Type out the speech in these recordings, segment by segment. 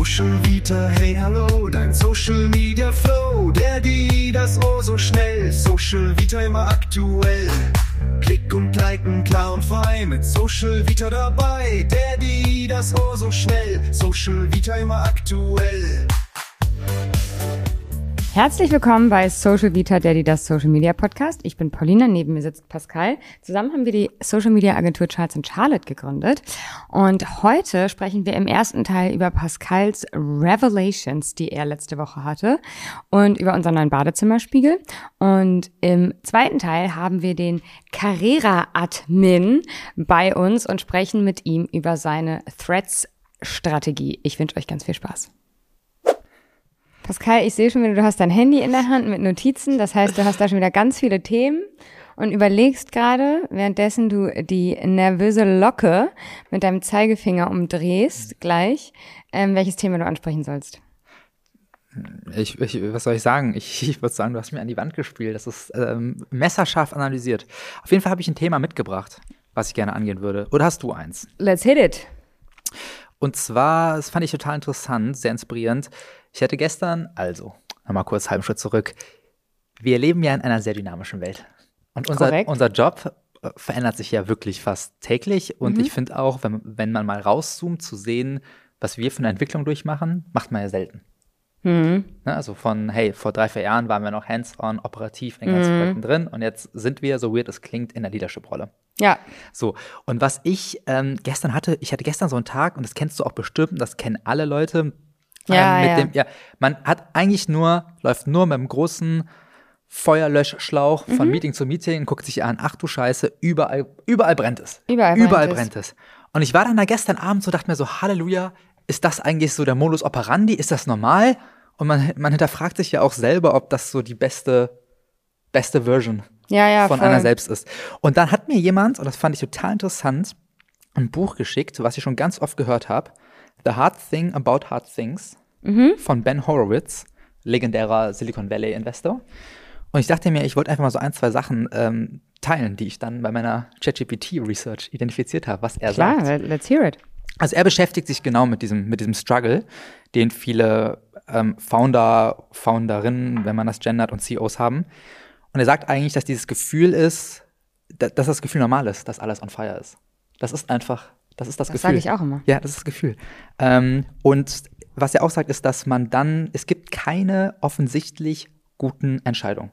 Social Vita, hey hallo, dein Social Media Flow, der die, das oh so schnell, Social Vita immer aktuell. Klick und liken, klar und frei, mit Social Vita dabei, der die, das oh so schnell, Social Vita immer aktuell. Herzlich willkommen bei Social Vita, das Social Media Podcast. Ich bin Paulina, neben mir sitzt Pascal. Zusammen haben wir die Social Media Agentur Charles & Charlotte gegründet. Und heute sprechen wir im ersten Teil über Pascals Revelations, die er letzte Woche hatte, und über unseren neuen Badezimmerspiegel. Und im zweiten Teil haben wir den Carrera-Admin bei uns und sprechen mit ihm über seine Threads-Strategie. Ich wünsche euch ganz viel Spaß. Pascal, ich sehe schon wieder, du hast dein Handy in der Hand mit Notizen. Das heißt, du hast da schon wieder ganz viele Themen und überlegst gerade, währenddessen du die nervöse Locke mit deinem Zeigefinger umdrehst, gleich, welches Thema du ansprechen sollst. Was soll ich sagen? Ich würde sagen, du hast mir an die Wand gespielt. Das ist messerscharf analysiert. Auf jeden Fall habe ich ein Thema mitgebracht, was ich gerne angehen würde. Oder hast du eins? Let's hit it. Und zwar, das fand ich total interessant, sehr inspirierend. Ich hatte gestern, nochmal kurz einen halben Schritt zurück, wir leben ja in einer sehr dynamischen Welt. Und unser Job verändert sich ja wirklich fast täglich. Und ich finde auch, wenn man mal rauszoomt, zu sehen, was wir für eine Entwicklung durchmachen, macht man ja selten. Also vor 3-4 Jahren waren wir noch hands-on, operativ in ganzen Projekten drin. Und jetzt sind wir, so weird es klingt, in der Leadership-Rolle. Ja. So, und was ich gestern hatte, ich hatte gestern so einen Tag, und das kennst du auch bestimmt, das kennen alle Leute. Man läuft nur mit einem großen Feuerlöschschlauch von Meeting zu Meeting und guckt sich an, ach du Scheiße, überall brennt es. Überall brennt es. Und ich war dann da gestern Abend so, dachte mir so, Halleluja, ist das eigentlich so der Modus operandi? Ist das normal? Und man hinterfragt sich ja auch selber, ob das so die beste Version von einer selbst ist. Und dann hat mir jemand, und das fand ich total interessant, ein Buch geschickt, was ich schon ganz oft gehört habe, The Hard Thing About Hard Things von Ben Horowitz, legendärer Silicon Valley Investor. Und ich dachte mir, ich wollte einfach mal so 1-2 Sachen teilen, die ich dann bei meiner ChatGPT-Research identifiziert habe, was er sagt. Klar, let's hear it. Also er beschäftigt sich genau mit diesem Struggle, den viele Founderinnen, wenn man das gendert, und CEOs haben. Und er sagt eigentlich, dass dieses Gefühl ist, dass das Gefühl normal ist, dass alles on fire ist. Das ist das Gefühl. Das sage ich auch immer. Ja, das ist das Gefühl. Und was er auch sagt, ist, dass es gibt keine offensichtlich guten Entscheidungen.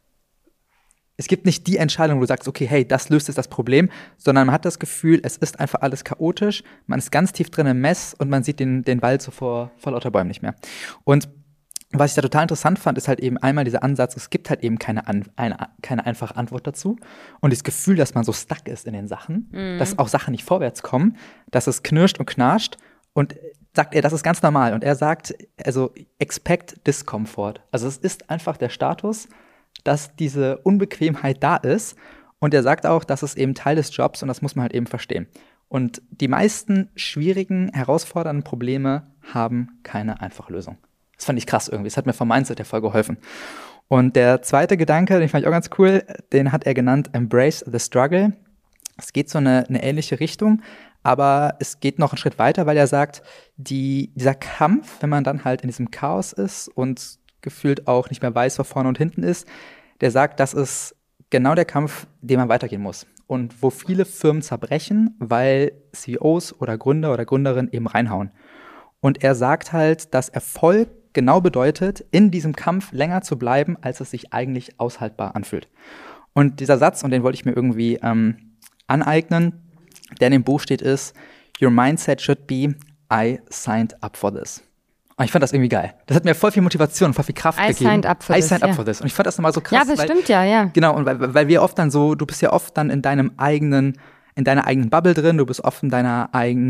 Es gibt nicht die Entscheidung, wo du sagst, okay, hey, das löst jetzt das Problem, sondern man hat das Gefühl, es ist einfach alles chaotisch, man ist ganz tief drin im Mess und man sieht den Wald so vor lauter Bäumen nicht mehr. Und was ich da total interessant fand, ist halt eben einmal dieser Ansatz, es gibt halt eben keine einfache Antwort dazu. Und das Gefühl, dass man so stuck ist in den Sachen, dass auch Sachen nicht vorwärts kommen, dass es knirscht und knarscht. Und sagt er, das ist ganz normal. Und er sagt, also expect discomfort. Also es ist einfach der Status, dass diese Unbequemheit da ist. Und er sagt auch, das ist eben Teil des Jobs und das muss man halt eben verstehen. Und die meisten schwierigen, herausfordernden Probleme haben keine einfache Lösung. Das fand ich krass irgendwie. Das hat mir vom Mindset ja voll geholfen. Und der zweite Gedanke, den fand ich auch ganz cool, den hat er genannt Embrace the Struggle. Es geht so eine ähnliche Richtung, aber es geht noch einen Schritt weiter, weil er sagt, dieser Kampf, wenn man dann halt in diesem Chaos ist und gefühlt auch nicht mehr weiß, wo vorne und hinten ist, der sagt, das ist genau der Kampf, den man weitergehen muss. Und wo viele Firmen zerbrechen, weil CEOs oder Gründer oder Gründerinnen eben reinhauen. Und er sagt halt, dass Erfolg genau bedeutet, in diesem Kampf länger zu bleiben, als es sich eigentlich aushaltbar anfühlt. Und dieser Satz, und den wollte ich mir irgendwie aneignen, der in dem Buch steht, ist, your mindset should be, I signed up for this. Und ich fand das irgendwie geil. Das hat mir voll viel Motivation und voll viel Kraft gegeben. I signed up for this. Und ich fand das nochmal so krass. Ja, bestimmt, ja. Genau, und weil wir oft dann so, du bist ja oft dann in deiner eigenen Bubble drin, du bist oft in deinem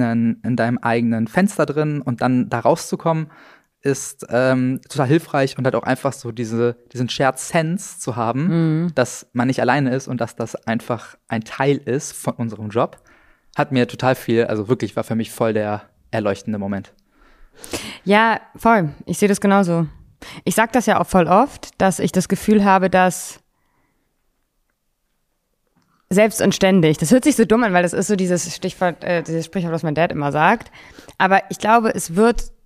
eigenen Fenster drin, und dann da rauszukommen, ist total hilfreich und halt auch einfach so diesen Shared Sense zu haben, dass man nicht alleine ist und dass das einfach ein Teil ist von unserem Job, hat mir total viel, also wirklich war für mich voll der erleuchtende Moment. Ja, voll. Ich sehe das genauso. Ich sage das ja auch voll oft, dass ich das Gefühl habe, dass selbst und ständig, das hört sich so dumm an, weil das ist so dieses Stichwort, dieses Sprichwort, was mein Dad immer sagt, aber ich glaube, es wird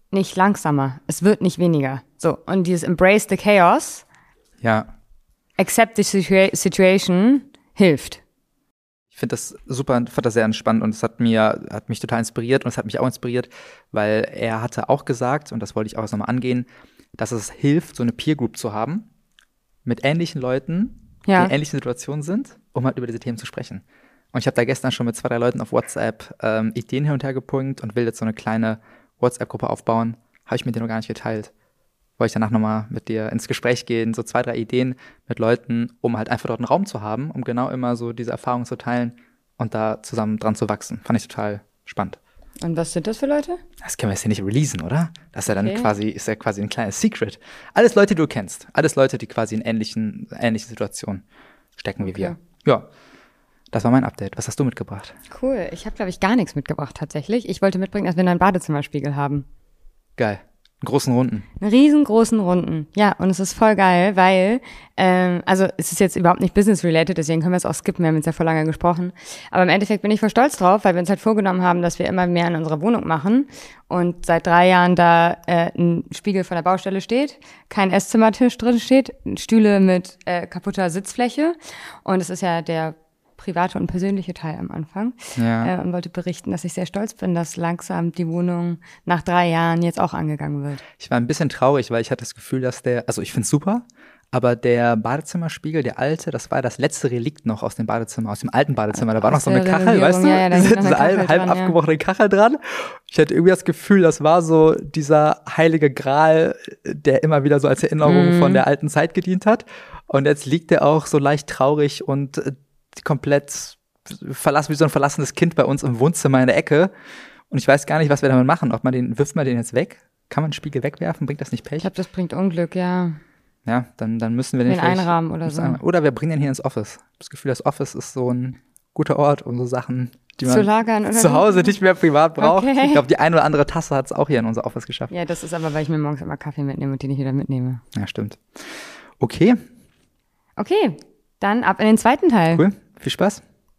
nicht langsamer. Es wird nicht weniger. So, und dieses Embrace the Chaos, Ja, accept the situation, hilft. ich finde das super, fand das sehr entspannt und es hat mich total inspiriert und es hat mich auch inspiriert, weil er hatte auch gesagt, und das wollte ich auch erst nochmal angehen, dass es hilft, so eine Peer Group zu haben mit ähnlichen Leuten, die in ähnlichen Situationen sind, um halt über diese Themen zu sprechen. Und ich habe da gestern schon mit 2, 3 Leuten auf WhatsApp Ideen hin und her gepunkt und will jetzt so eine kleine WhatsApp-Gruppe aufbauen. Habe ich mit dir noch gar nicht geteilt. Wollte ich danach nochmal mit dir ins Gespräch gehen, so 2, 3 Ideen mit Leuten, um halt einfach dort einen Raum zu haben, um genau immer so diese Erfahrungen zu teilen und da zusammen dran zu wachsen. Fand ich total spannend. Und was sind das für Leute? Das können wir jetzt hier nicht releasen, oder? Das ist ja dann quasi ein kleines Secret. Alles Leute, die du kennst. Alles Leute, die quasi in ähnlichen Situationen stecken wie wir. Ja, das war mein Update. Was hast du mitgebracht? Cool. Ich habe, glaube ich, gar nichts mitgebracht tatsächlich. Ich wollte mitbringen, dass wir einen Badezimmerspiegel haben. Geil. Einen großen Runden. Einen riesengroßen Runden. Ja, und es ist voll geil, weil, also es ist jetzt überhaupt nicht business-related, deswegen können wir es auch skippen, wir haben jetzt ja vor lange gesprochen. Aber im Endeffekt bin ich voll stolz drauf, weil wir uns halt vorgenommen haben, dass wir immer mehr in unserer Wohnung machen. Und seit 3 Jahren da ein Spiegel von der Baustelle steht, kein Esszimmertisch drin steht, Stühle mit kaputter Sitzfläche. Und es ist ja der private und persönliche Teil am Anfang. Ja. Und wollte berichten, dass ich sehr stolz bin, dass langsam die Wohnung nach 3 Jahren jetzt auch angegangen wird. Ich war ein bisschen traurig, weil ich hatte das Gefühl, dass also ich finde es super, aber der Badezimmerspiegel, der alte, das war das letzte Relikt noch aus dem Badezimmer, aus dem alten Badezimmer. Da war noch so eine Kachel, weißt du? Ja, diese halb abgebrochene Kachel dran. Ich hatte irgendwie das Gefühl, das war so dieser heilige Gral, der immer wieder so als Erinnerung von der alten Zeit gedient hat. Und jetzt liegt der auch so leicht traurig und komplett verlassen, wie so ein verlassenes Kind bei uns im Wohnzimmer in der Ecke. Und ich weiß gar nicht, was wir damit machen. Wirft man den jetzt weg? Kann man den Spiegel wegwerfen? Bringt das nicht Pech? Ich glaube, das bringt Unglück, ja. Ja, dann müssen wir den einrahmen oder so. Oder wir bringen den hier ins Office. Ich habe das Gefühl, das Office ist so ein guter Ort, um so Sachen, die man zu lagern oder zu Hause nicht mehr privat braucht. Okay. Ich glaube, die eine oder andere Tasse hat es auch hier in unser Office geschafft. Ja, das ist aber, weil ich mir morgens immer Kaffee mitnehme und den nicht wieder mitnehme. Ja, stimmt. Okay, dann ab in den zweiten Teil. cool. Viel Spaß.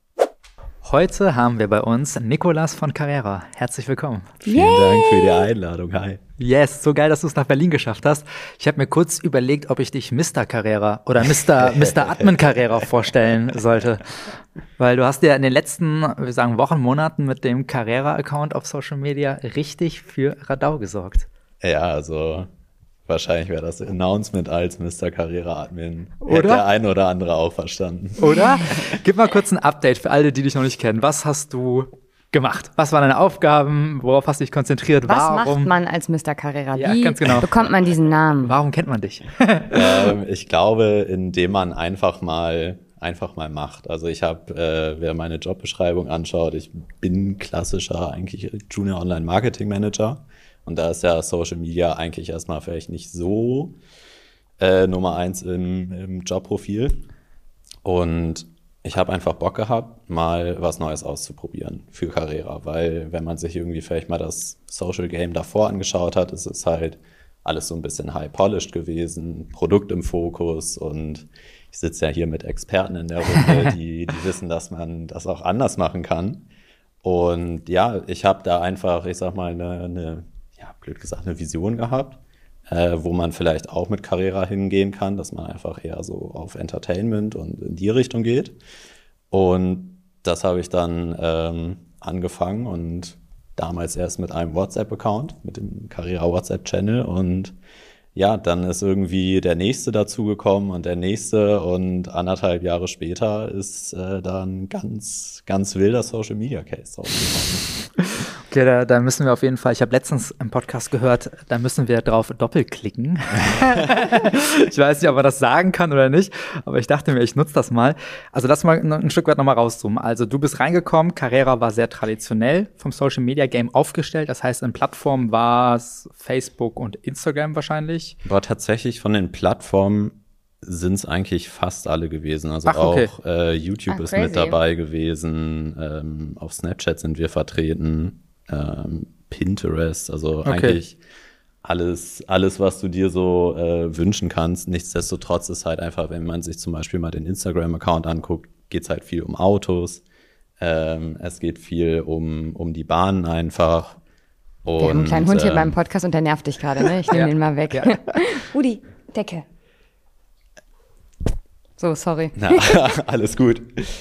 Heute haben wir bei uns Nicolas von Carrera. Herzlich willkommen. Vielen Dank für die Einladung. Hi. Yes, so geil, dass du es nach Berlin geschafft hast. Ich habe mir kurz überlegt, ob ich dich Mr. Carrera oder Mr. Admin Carrera vorstellen sollte. Weil du hast ja in den letzten, wir sagen Wochen, Monaten mit dem Carrera-Account auf Social Media richtig für Radau gesorgt. Ja, also wahrscheinlich wäre das Announcement als Mr. Carrera Admin. Oder? Hätte der eine oder andere auch verstanden. Oder? Gib mal kurz ein Update für alle, die dich noch nicht kennen. Was hast du gemacht? Was waren deine Aufgaben? Worauf hast du dich konzentriert? Was Warum? macht man als Mr. Carrera? Ja, Wie ganz genau. bekommt man diesen Namen? Warum kennt man dich? Ich glaube, indem man einfach mal macht. Also ich habe, wer meine Jobbeschreibung anschaut, ich bin klassischer eigentlich Junior Online Marketing Manager. Und da ist ja Social Media eigentlich erstmal vielleicht nicht so Nummer 1 im Jobprofil. Und ich habe einfach Bock gehabt, mal was Neues auszuprobieren für Carrera. Weil wenn man sich irgendwie vielleicht mal das Social Game davor angeschaut hat, ist es halt alles so ein bisschen high-polished gewesen, Produkt im Fokus. Und ich sitze ja hier mit Experten in der Runde, die wissen, dass man das auch anders machen kann. Und ja, ich habe da einfach, ich sag mal, blöd gesagt, eine Vision gehabt, wo man vielleicht auch mit Carrera hingehen kann, dass man einfach eher so auf Entertainment und in die Richtung geht. Und das habe ich dann angefangen und damals erst mit einem WhatsApp-Account, mit dem Carrera WhatsApp-Channel. Und ja, dann ist irgendwie der nächste dazugekommen und der nächste und 1,5 Jahre später ist dann ganz, ganz wilder Social-Media-Case rausgekommen. Okay, da müssen wir auf jeden Fall, ich habe letztens im Podcast gehört, da müssen wir drauf doppelklicken. Ich weiß nicht, ob man das sagen kann oder nicht, aber ich dachte mir, ich nutze das mal. Also lass mal ein Stück weit nochmal rauszoomen. Also du bist reingekommen, Carrera war sehr traditionell vom Social Media Game aufgestellt. Das heißt, in Plattformen war es Facebook und Instagram wahrscheinlich. War tatsächlich von den Plattformen sind es eigentlich fast alle gewesen. Also okay. Auch YouTube ist crazy. mit dabei gewesen. Auf Snapchat sind wir vertreten. Pinterest, also eigentlich alles, was du dir so wünschen kannst. Nichtsdestotrotz ist halt einfach, wenn man sich zum Beispiel mal den Instagram-Account anguckt, geht es halt viel um Autos. Es geht viel um die Bahnen einfach. Wir haben einen kleinen Hund hier beim Podcast und der nervt dich gerade, ne? Ich nehme ihn mal weg. Ja. Rudi, Decke. So, sorry. Na, alles gut.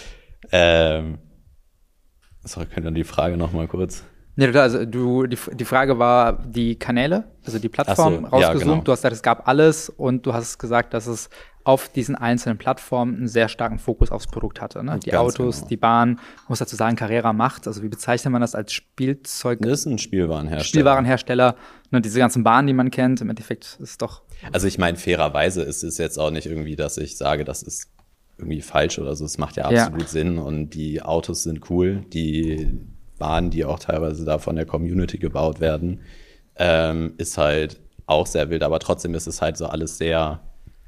Sorry, könnt ihr die Frage noch mal kurz? Ja, also die Frage war die Kanäle, also die Plattform rausgezoomt. Ja, genau. Du hast gesagt, es gab alles und du hast gesagt, dass es auf diesen einzelnen Plattformen einen sehr starken Fokus aufs Produkt hatte. Ne? Die Autos, genau. Die Bahn, muss dazu sagen, Carrera macht, also wie bezeichnet man das als Spielzeug? Das ist ein Spielwarenhersteller. Spielwarenhersteller, ne, diese ganzen Bahnen, die man kennt, im Endeffekt ist doch... Also ich meine, fairerweise ist es jetzt auch nicht irgendwie, dass ich sage, das ist irgendwie falsch oder so. Es macht ja absolut Sinn und die Autos sind cool, die Bahnen, die auch teilweise da von der Community gebaut werden, ist halt auch sehr wild, aber trotzdem ist es halt so alles sehr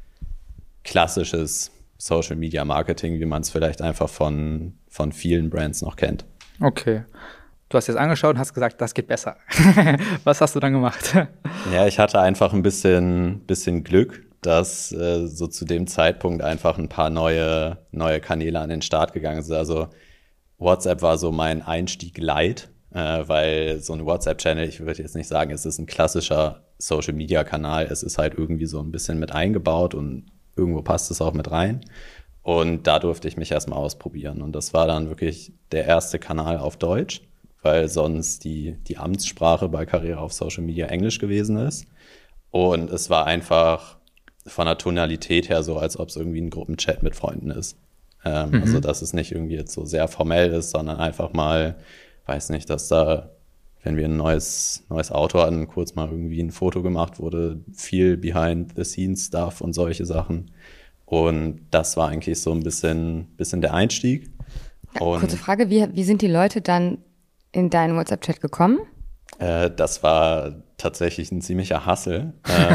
klassisches Social Media Marketing, wie man es vielleicht einfach von vielen Brands noch kennt. Okay. Du hast jetzt angeschaut und hast gesagt, das geht besser. Was hast du dann gemacht? Ja, ich hatte einfach ein bisschen Glück, dass so zu dem Zeitpunkt einfach ein paar neue Kanäle an den Start gegangen sind. Also WhatsApp war so mein Einstieg light, weil so ein WhatsApp-Channel, ich würde jetzt nicht sagen, es ist ein klassischer Social-Media-Kanal, es ist halt irgendwie so ein bisschen mit eingebaut und irgendwo passt es auch mit rein. Und da durfte ich mich erstmal ausprobieren. Und das war dann wirklich der erste Kanal auf Deutsch, weil sonst die Amtssprache bei Carrera auf Social Media Englisch gewesen ist. Und es war einfach von der Tonalität her so, als ob es irgendwie ein Gruppenchat mit Freunden ist. Also, dass es nicht irgendwie jetzt so sehr formell ist, sondern einfach mal, weiß nicht, dass da, wenn wir ein neues Auto hatten, kurz mal irgendwie ein Foto gemacht wurde, viel Behind-the-Scenes-Stuff und solche Sachen. Und das war eigentlich so ein bisschen der Einstieg. Ja, kurze Frage, wie sind die Leute dann in deinen WhatsApp-Chat gekommen? Das war tatsächlich ein ziemlicher Hassel.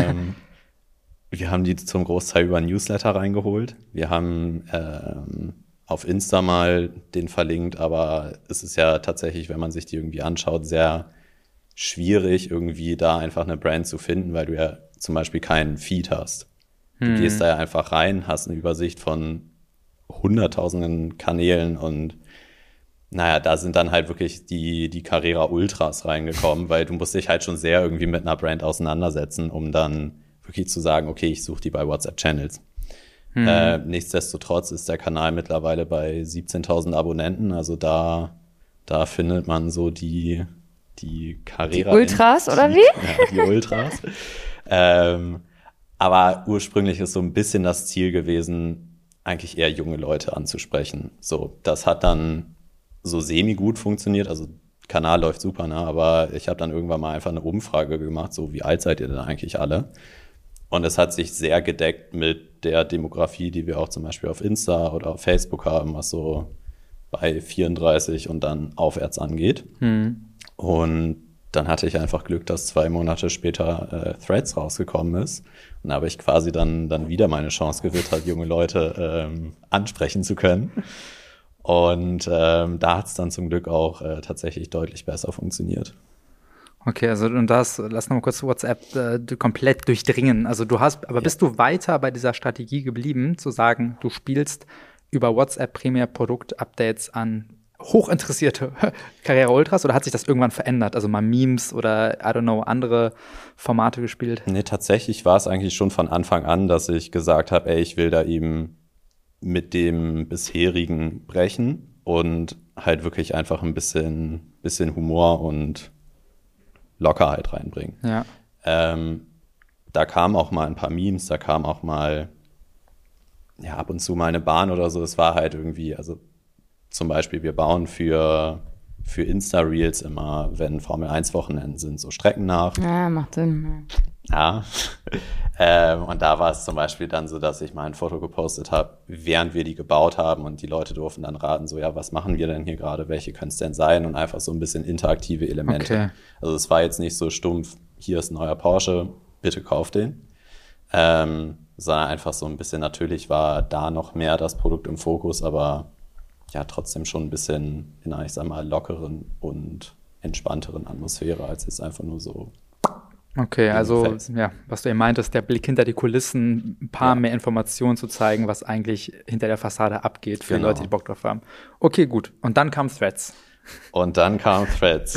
Wir haben die zum Großteil über Newsletter reingeholt. Wir haben auf Insta mal den verlinkt, aber es ist ja tatsächlich, wenn man sich die irgendwie anschaut, sehr schwierig, irgendwie da einfach eine Brand zu finden, weil du ja zum Beispiel keinen Feed hast. Du gehst da ja einfach rein, hast eine Übersicht von hunderttausenden Kanälen und naja, da sind dann halt wirklich die Carrera Ultras reingekommen, weil du musst dich halt schon sehr irgendwie mit einer Brand auseinandersetzen, um dann wirklich zu sagen, okay, ich suche die bei WhatsApp-Channels. Nichtsdestotrotz ist der Kanal mittlerweile bei 17.000 Abonnenten, also da findet man so die Carrera. Die Ultras, oder wie? Ja, die Ultras. Aber ursprünglich ist so ein bisschen das Ziel gewesen, eigentlich eher junge Leute anzusprechen. So, das hat dann so semi-gut funktioniert, also Kanal läuft super, ne? Aber ich habe dann irgendwann mal einfach eine Umfrage gemacht, so wie alt seid ihr denn eigentlich alle? Und es hat sich sehr gedeckt mit der Demografie, die wir auch zum Beispiel auf Insta oder auf Facebook haben, was so bei 34 und dann aufwärts angeht. Und dann hatte ich einfach Glück, dass 2 Monate später Threads rausgekommen ist. Und da habe ich quasi dann wieder meine Chance gewittert, junge Leute ansprechen zu können. Und da hat es dann zum Glück auch tatsächlich deutlich besser funktioniert. Okay, also und lass nochmal kurz WhatsApp komplett durchdringen. Also bist du weiter bei dieser Strategie geblieben, zu sagen, du spielst über WhatsApp primär Produktupdates an hochinteressierte Carrera Ultras oder hat sich das irgendwann verändert? Also mal Memes oder, I don't know, andere Formate gespielt? Nee, tatsächlich war es eigentlich schon von Anfang an, dass ich gesagt habe, ich will da eben mit dem bisherigen brechen und halt wirklich einfach ein bisschen Humor und Lockerheit reinbringen. Ja. Da kamen auch mal ein paar Memes, da kam auch mal ab und zu mal eine Bahn oder so. Es war halt irgendwie, also zum Beispiel, wir bauen für Insta-Reels immer, wenn Formel-1-Wochenenden sind, so Strecken nach. Ja, macht Sinn. Ja. Und da war es zum Beispiel dann so, dass ich mal ein Foto gepostet habe, während wir die gebaut haben und die Leute durften dann raten, so, ja, was machen wir denn hier gerade, welche können es denn sein und einfach so ein bisschen interaktive Elemente. Okay. Also es war jetzt nicht so stumpf, hier ist ein neuer Porsche, bitte kauft den, sondern einfach so ein bisschen, natürlich war da noch mehr das Produkt im Fokus, aber ja, trotzdem schon ein bisschen in einer, ich sag mal, lockeren und entspannteren Atmosphäre, als jetzt einfach nur so. Okay, also ja, was du eben meintest, der Blick hinter die Kulissen, ein paar mehr Informationen zu zeigen, was eigentlich hinter der Fassade abgeht für Leute, die Bock drauf haben. Okay, gut. Und dann kam Threads.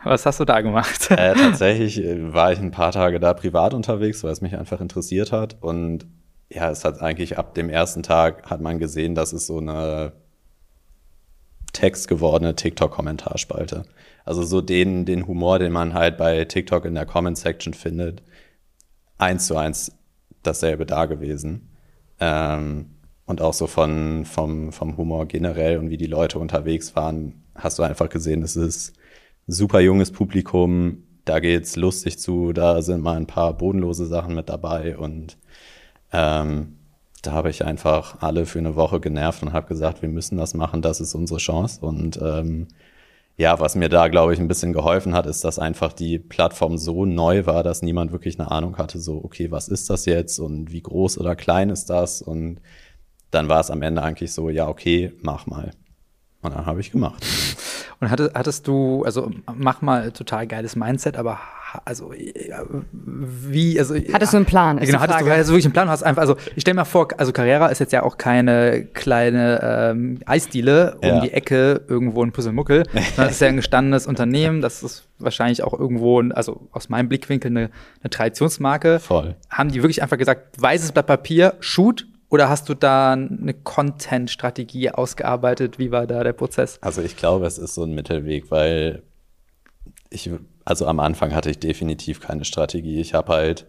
Was hast du da gemacht? Tatsächlich war ich ein paar Tage da privat unterwegs, weil es mich einfach interessiert hat. Und ja, es hat eigentlich ab dem ersten Tag hat man gesehen, dass es so eine textgewordene TikTok-Kommentarspalte. Also so den Humor, den man halt bei TikTok in der Comment-Section findet, 1:1 dasselbe da gewesen. Und auch so vom Humor generell und wie die Leute unterwegs waren, hast du einfach gesehen, es ist ein super junges Publikum, da geht's lustig zu, da sind mal ein paar bodenlose Sachen mit dabei und da habe ich einfach alle für eine Woche genervt und habe gesagt, wir müssen das machen, das ist unsere Chance. Und ja, was mir da, glaube ich, ein bisschen geholfen hat, ist, dass einfach die Plattform so neu war, dass niemand wirklich eine Ahnung hatte, so, okay, was ist das jetzt und wie groß oder klein ist das? Und dann war es am Ende eigentlich so, ja, okay, mach mal. Und dann habe ich gemacht. Und hattest du, also mach mal total geiles Mindset, aber also wie, also hattest du einen Plan? Genau, hattest du wirklich einen Plan? Hast einfach, also ich stell mir vor, also Carrera ist jetzt ja auch keine kleine Eisdiele um die Ecke irgendwo in Puzzlemuckel. Das ist ja ein gestandenes Unternehmen, das ist wahrscheinlich auch irgendwo, also aus meinem Blickwinkel eine Traditionsmarke. Voll. Haben die wirklich einfach gesagt, weißes Blatt Papier, shoot? Oder hast du da eine Content-Strategie ausgearbeitet? Wie war da der Prozess? Also ich glaube, es ist so ein Mittelweg, weil also am Anfang hatte ich definitiv keine Strategie. Ich habe halt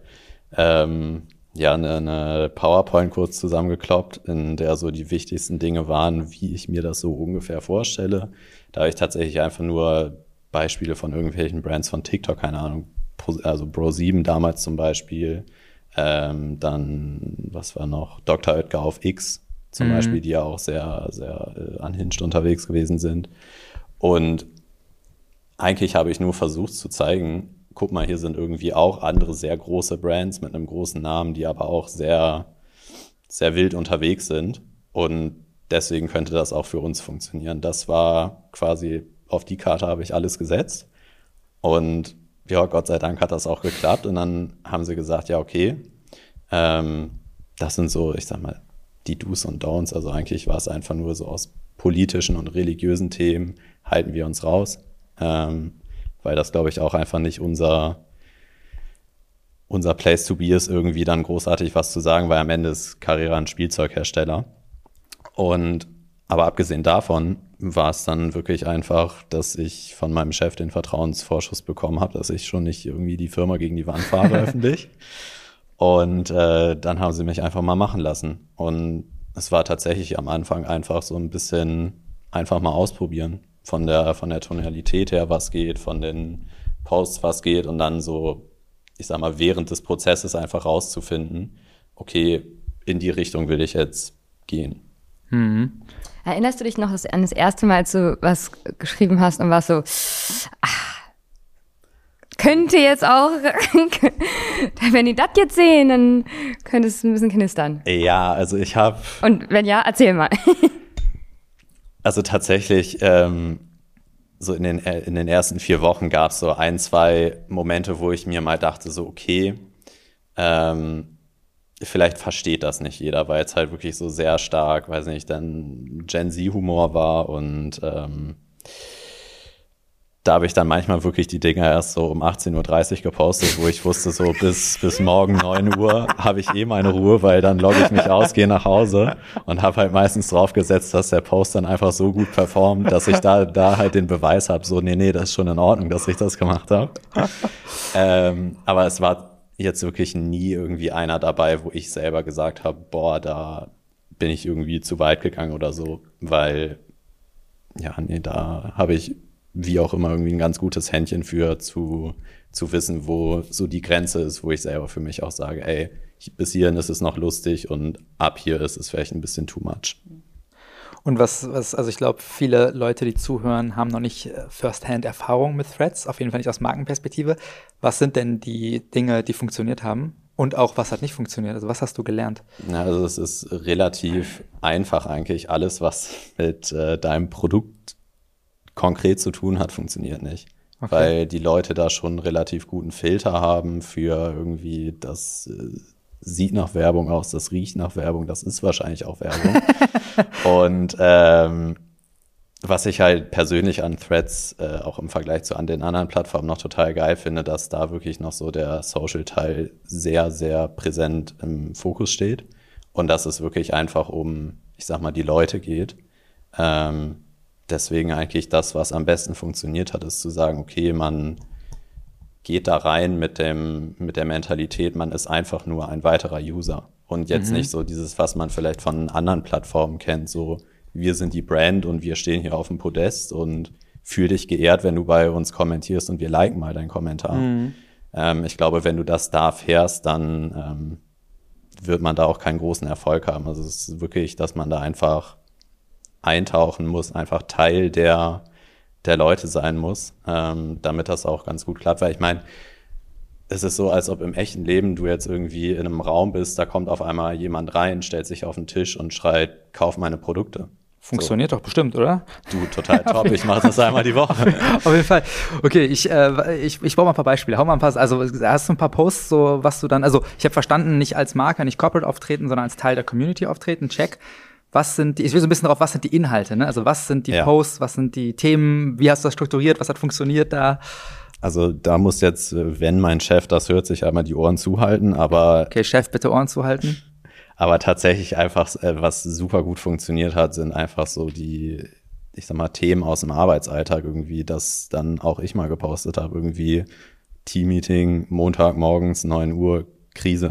eine PowerPoint kurz zusammengekloppt, in der so die wichtigsten Dinge waren, wie ich mir das so ungefähr vorstelle. Da habe ich tatsächlich einfach nur Beispiele von irgendwelchen Brands von TikTok, keine Ahnung, also Bro7 damals zum Beispiel, dann, was war noch, Dr. Oetker auf X zum Beispiel, die ja auch sehr, sehr unhinged unterwegs gewesen sind. Und eigentlich habe ich nur versucht zu zeigen, guck mal, hier sind irgendwie auch andere sehr große Brands mit einem großen Namen, die aber auch sehr, sehr wild unterwegs sind. Und deswegen könnte das auch für uns funktionieren. Das war quasi, auf die Karte habe ich alles gesetzt. Und ja, Gott sei Dank hat das auch geklappt. Und dann haben sie gesagt, ja, okay, das sind so, ich sag mal, die Do's und Don'ts. Also eigentlich war es einfach nur so aus politischen und religiösen Themen halten wir uns raus. Weil das, glaube ich, auch einfach nicht unser Place to be ist, irgendwie dann großartig was zu sagen, weil am Ende ist Carrera ein Spielzeughersteller. Aber abgesehen davon war es dann wirklich einfach, dass ich von meinem Chef den Vertrauensvorschuss bekommen habe, dass ich schon nicht irgendwie die Firma gegen die Wand fahre öffentlich. Und dann haben sie mich einfach mal machen lassen. Und es war tatsächlich am Anfang einfach so ein bisschen einfach mal ausprobieren. Von der Tonalität her, was geht, von den Posts, was geht. Und dann so, ich sag mal, während des Prozesses einfach rauszufinden, okay, in die Richtung will ich jetzt gehen. Mhm. Erinnerst du dich noch an das erste Mal, als du was geschrieben hast und warst so, könnte jetzt auch, wenn die das jetzt sehen, dann könnte es ein bisschen knistern. Ja, also ich habe... Und wenn ja, erzähl mal. Also tatsächlich, so in den ersten 4 Wochen gab es so 1, 2 Momente, wo ich mir mal dachte, so okay, vielleicht versteht das nicht jeder, weil es halt wirklich so sehr stark, weiß nicht, dann Gen-Z-Humor war und da habe ich dann manchmal wirklich die Dinger erst so um 18:30 Uhr gepostet, wo ich wusste, so bis morgen 9 Uhr habe ich meine Ruhe, weil dann logge ich mich aus, gehe nach Hause und habe halt meistens drauf gesetzt, dass der Post dann einfach so gut performt, dass ich da halt den Beweis habe, so nee, das ist schon in Ordnung, dass ich das gemacht habe. Aber es war jetzt wirklich nie irgendwie einer dabei, wo ich selber gesagt habe, boah, da bin ich irgendwie zu weit gegangen oder so, weil ja, nee, da habe ich wie auch immer irgendwie ein ganz gutes Händchen für zu wissen, wo so die Grenze ist, wo ich selber für mich auch sage, ey, bis hierhin ist es noch lustig und ab hier ist es vielleicht ein bisschen too much. Und also ich glaube, viele Leute, die zuhören, haben noch nicht First-Hand-Erfahrung mit Threads, auf jeden Fall nicht aus Markenperspektive. Was sind denn die Dinge, die funktioniert haben? Und auch, was hat nicht funktioniert? Also was hast du gelernt? Ja, also es ist relativ einfach eigentlich. Alles, was mit deinem Produkt konkret zu tun hat, funktioniert nicht. Okay. Weil die Leute da schon einen relativ guten Filter haben für irgendwie, das sieht nach Werbung aus, das riecht nach Werbung, das ist wahrscheinlich auch Werbung. Und Was ich halt persönlich an Threads, auch im Vergleich zu an den anderen Plattformen noch total geil finde, dass da wirklich noch so der Social-Teil sehr, sehr präsent im Fokus steht und dass es wirklich einfach um, ich sag mal, die Leute geht. Deswegen eigentlich das, was am besten funktioniert hat, ist zu sagen, okay, man geht da rein mit der Mentalität, man ist einfach nur ein weiterer User und jetzt nicht so dieses, was man vielleicht von anderen Plattformen kennt, so wir sind die Brand und wir stehen hier auf dem Podest und fühl dich geehrt, wenn du bei uns kommentierst und wir liken mal deinen Kommentar. Ich glaube, wenn du das da fährst, dann wird man da auch keinen großen Erfolg haben. Also es ist wirklich, dass man da einfach eintauchen muss, einfach Teil der Leute sein muss, damit das auch ganz gut klappt. Weil ich meine, es ist so, als ob im echten Leben du jetzt irgendwie in einem Raum bist, da kommt auf einmal jemand rein, stellt sich auf den Tisch und schreit, kauf meine Produkte. Funktioniert doch bestimmt, oder? Du, total top. Ich mache das einmal die Woche. Auf jeden Fall. Okay, ich baue mal ein paar Beispiele. Hau mal ein paar, also hast du ein paar Posts, so was du dann, also ich habe verstanden, nicht als Marke, nicht corporate auftreten, sondern als Teil der Community auftreten. Check. Was sind die, ich will so ein bisschen drauf, was sind die Inhalte, ne? Also was sind die Posts, was sind die Themen, wie hast du das strukturiert, was hat funktioniert da? Also da muss jetzt, wenn mein Chef das hört, sich einmal die Ohren zuhalten, aber okay, Chef, bitte Ohren zuhalten. Aber tatsächlich einfach, was super gut funktioniert hat, sind einfach so die, ich sag mal, Themen aus dem Arbeitsalltag irgendwie, das dann auch ich mal gepostet habe, irgendwie Teammeeting, Montagmorgens, 9 Uhr, Krise.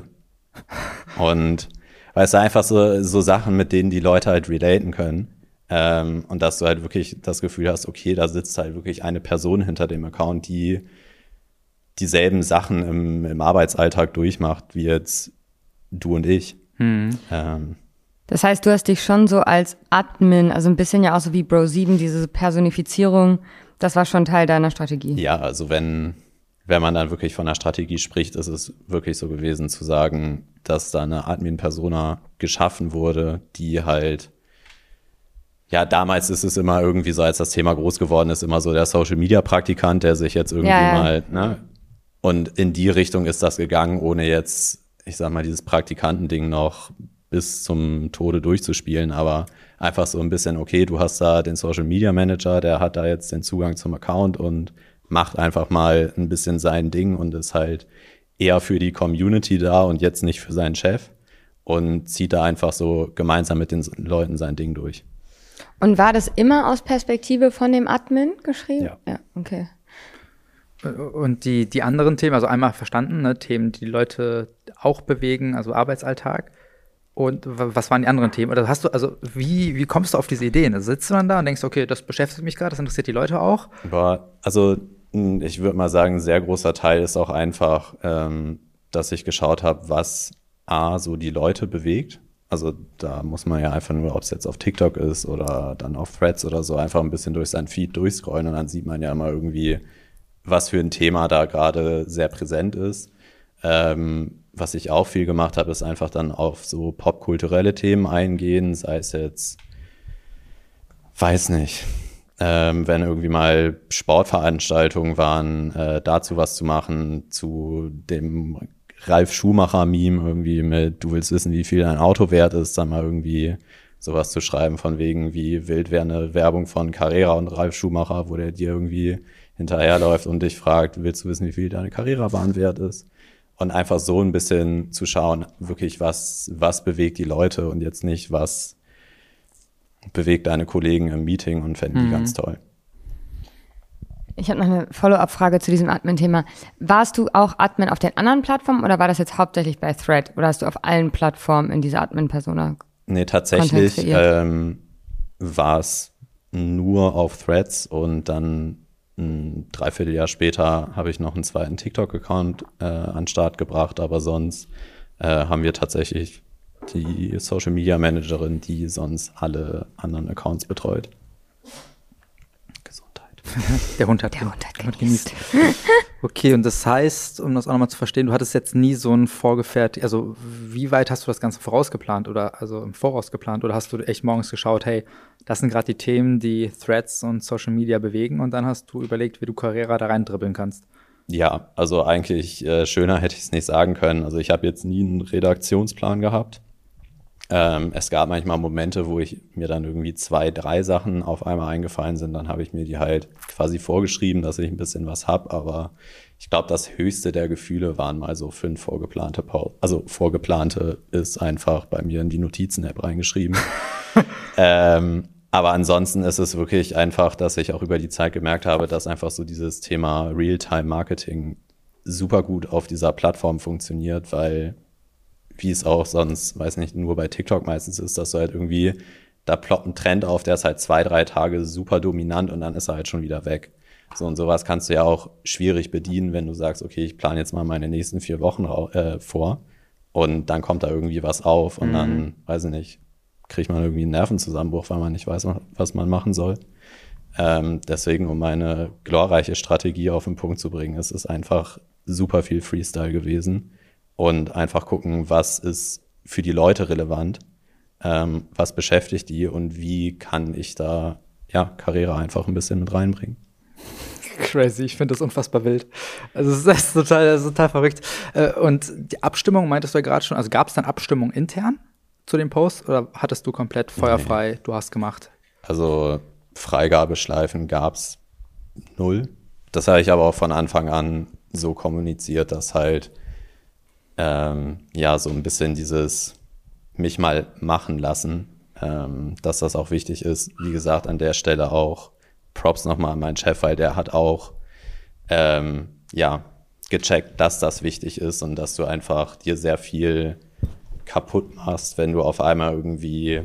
Und weißt du, einfach so Sachen, mit denen die Leute halt relaten können. Und dass du halt wirklich das Gefühl hast, okay, da sitzt halt wirklich eine Person hinter dem Account, die dieselben Sachen im Arbeitsalltag durchmacht, wie jetzt du und ich. Das heißt, du hast dich schon so als Admin, also ein bisschen ja auch so wie Bro7, diese Personifizierung, das war schon Teil deiner Strategie. Ja, also wenn man dann wirklich von einer Strategie spricht, ist es wirklich so gewesen zu sagen, dass da eine Admin-Persona geschaffen wurde, die halt, ja, damals ist es immer irgendwie so, als das Thema groß geworden ist, immer so der Social-Media-Praktikant, der sich jetzt irgendwie mal, ne, und in die Richtung ist das gegangen, ohne jetzt, ich sag mal, dieses Praktikantending noch bis zum Tode durchzuspielen, aber einfach so ein bisschen, okay, du hast da den Social Media Manager, der hat da jetzt den Zugang zum Account und macht einfach mal ein bisschen sein Ding und ist halt eher für die Community da und jetzt nicht für seinen Chef und zieht da einfach so gemeinsam mit den Leuten sein Ding durch. Und war das immer aus Perspektive von dem Admin geschrieben? Ja, okay. Und die anderen Themen, also einmal verstanden, ne, Themen, die Leute auch bewegen, also Arbeitsalltag. Und was waren die anderen Themen? Oder hast du, also wie kommst du auf diese Ideen? Also sitzt du dann da und denkst, okay, das beschäftigt mich gerade, das interessiert die Leute auch? Also ich würde mal sagen, ein sehr großer Teil ist auch einfach, dass ich geschaut habe, was so die Leute bewegt. Also da muss man ja einfach nur, ob es jetzt auf TikTok ist oder dann auf Threads oder so, einfach ein bisschen durch seinen Feed durchscrollen und dann sieht man ja immer irgendwie, was für ein Thema da gerade sehr präsent ist. Was ich auch viel gemacht habe, ist einfach dann auf so popkulturelle Themen eingehen, sei es jetzt, weiß nicht, wenn irgendwie mal Sportveranstaltungen waren, dazu was zu machen, zu dem Ralf Schumacher-Meme irgendwie mit, du willst wissen, wie viel ein Auto wert ist, dann mal irgendwie sowas zu schreiben von wegen, wie wild wäre eine Werbung von Carrera und Ralf Schumacher, wo der dir irgendwie hinterherläuft und dich fragt, willst du wissen, wie viel deine Carrera-Bahn wert ist? Und einfach so ein bisschen zu schauen, wirklich, was bewegt die Leute und jetzt nicht, was bewegt deine Kollegen im Meeting und fänden die ganz toll. Ich habe noch eine Follow-up-Frage zu diesem Admin-Thema. Warst du auch Admin auf den anderen Plattformen oder war das jetzt hauptsächlich bei Thread? Oder hast du auf allen Plattformen in dieser Admin-Persona? Nee, tatsächlich war es nur auf Threads und dann ein Dreivierteljahr später habe ich noch einen zweiten TikTok-Account an den Start gebracht, aber sonst haben wir tatsächlich die Social-Media-Managerin, die sonst alle anderen Accounts betreut. Der Hund hat genießt. Okay, und das heißt, um das auch nochmal zu verstehen, du hattest jetzt nie so ein also wie weit hast du das Ganze vorausgeplant oder also im Voraus geplant oder hast du echt morgens geschaut, hey, das sind gerade die Themen, die Threads und Social Media bewegen und dann hast du überlegt, wie du Carrera da rein dribbeln kannst? Ja, also eigentlich schöner hätte ich es nicht sagen können. Also ich habe jetzt nie einen Redaktionsplan gehabt. Es gab manchmal Momente, wo mir dann irgendwie 2, 3 Sachen auf einmal eingefallen sind. Dann habe ich mir die halt quasi vorgeschrieben, dass ich ein bisschen was habe. Aber ich glaube, das höchste der Gefühle waren mal so 5 vorgeplante Pausen. Also vorgeplante ist einfach bei mir in die Notizen-App reingeschrieben. Aber ansonsten ist es wirklich einfach, dass ich auch über die Zeit gemerkt habe, dass einfach so dieses Thema Real-Time-Marketing super gut auf dieser Plattform funktioniert, weil wie es auch sonst, weiß nicht, nur bei TikTok meistens ist, dass du halt irgendwie, da ploppt ein Trend auf, der ist halt 2, 3 Tage super dominant und dann ist er halt schon wieder weg. So und sowas kannst du ja auch schwierig bedienen, wenn du sagst, okay, ich plane jetzt mal meine nächsten 4 Wochen vor und dann kommt da irgendwie was auf und dann, weiß ich nicht, kriegt man irgendwie einen Nervenzusammenbruch, weil man nicht weiß, was man machen soll. Deswegen, um meine glorreiche Strategie auf den Punkt zu bringen, ist es einfach super viel Freestyle gewesen. Und einfach gucken, was ist für die Leute relevant, was beschäftigt die und wie kann ich da Karriere einfach ein bisschen mit reinbringen. Crazy, ich finde das unfassbar wild. Also das ist total verrückt. Und die Abstimmung meintest du ja gerade schon, also gab es dann Abstimmung intern zu dem Post oder hattest du komplett feuerfrei, du hast gemacht? Also Freigabeschleifen gab es 0. Das habe ich aber auch von Anfang an so kommuniziert, dass halt so ein bisschen dieses mich mal machen lassen, dass das auch wichtig ist. Wie gesagt, an der Stelle auch Props nochmal an meinen Chef, weil der hat auch gecheckt, dass das wichtig ist und dass du einfach dir sehr viel kaputt machst, wenn du auf einmal irgendwie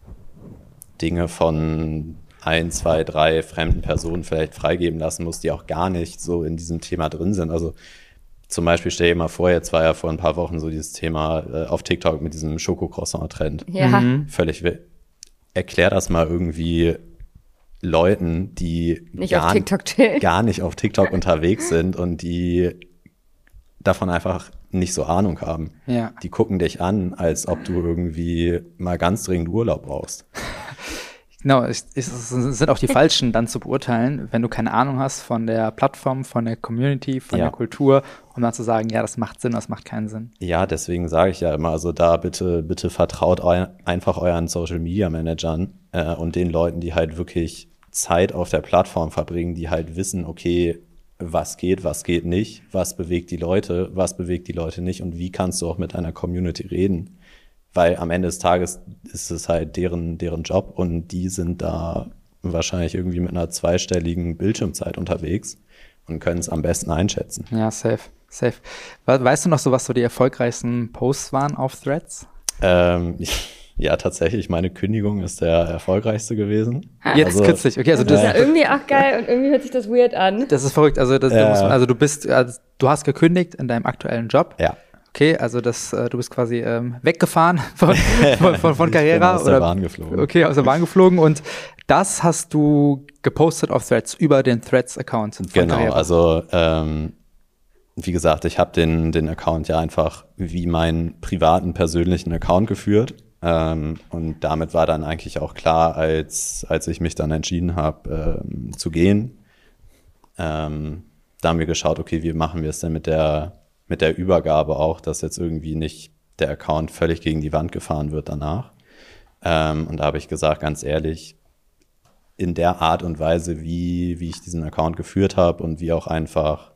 Dinge von 1, 2, 3 fremden Personen vielleicht freigeben lassen musst, die auch gar nicht so in diesem Thema drin sind. Also zum Beispiel stell dir mal vor, jetzt war ja vor ein paar Wochen so dieses Thema auf TikTok mit diesem Schoko-Croissant-Trend. Ja. Völlig erklär das mal irgendwie Leuten, die gar nicht auf TikTok unterwegs sind und die davon einfach nicht so Ahnung haben. Ja. Die gucken dich an, als ob du irgendwie mal ganz dringend Urlaub brauchst. Genau, es sind auch die Falschen dann zu beurteilen, wenn du keine Ahnung hast von der Plattform, von der Community, von der Kultur, um dann zu sagen, ja, das macht Sinn, das macht keinen Sinn. Ja, deswegen sage ich ja immer, also da bitte vertraut einfach euren Social-Media-Managern und den Leuten, die halt wirklich Zeit auf der Plattform verbringen, die halt wissen, okay, was geht nicht, was bewegt die Leute nicht und wie kannst du auch mit einer Community reden. Weil am Ende des Tages ist es halt deren Job und die sind da wahrscheinlich irgendwie mit einer 2-stelligen Bildschirmzeit unterwegs und können es am besten einschätzen. Ja, safe. Weißt du noch so, was so die erfolgreichsten Posts waren auf Threads? Ja, tatsächlich. Meine Kündigung ist der erfolgreichste gewesen. Jetzt kürzlich. Okay, also das ist ja irgendwie auch geil und irgendwie hört sich das weird an. Das ist verrückt. Also du hast gekündigt in deinem aktuellen Job. Ja. Okay, also du bist quasi weggefahren von Carrera. Ich bin aus der Bahn geflogen. Okay, aus der Bahn geflogen und das hast du gepostet auf Threads, über den Threads-Account von Carrera. Also wie gesagt, ich habe den Account ja einfach wie meinen privaten, persönlichen Account geführt und damit war dann eigentlich auch klar, als ich mich dann entschieden habe zu gehen, da haben wir geschaut, okay, wie machen wir es denn mit der Übergabe auch, dass jetzt irgendwie nicht der Account völlig gegen die Wand gefahren wird danach. Und da habe ich gesagt, ganz ehrlich, in der Art und Weise, wie ich diesen Account geführt habe und wie auch einfach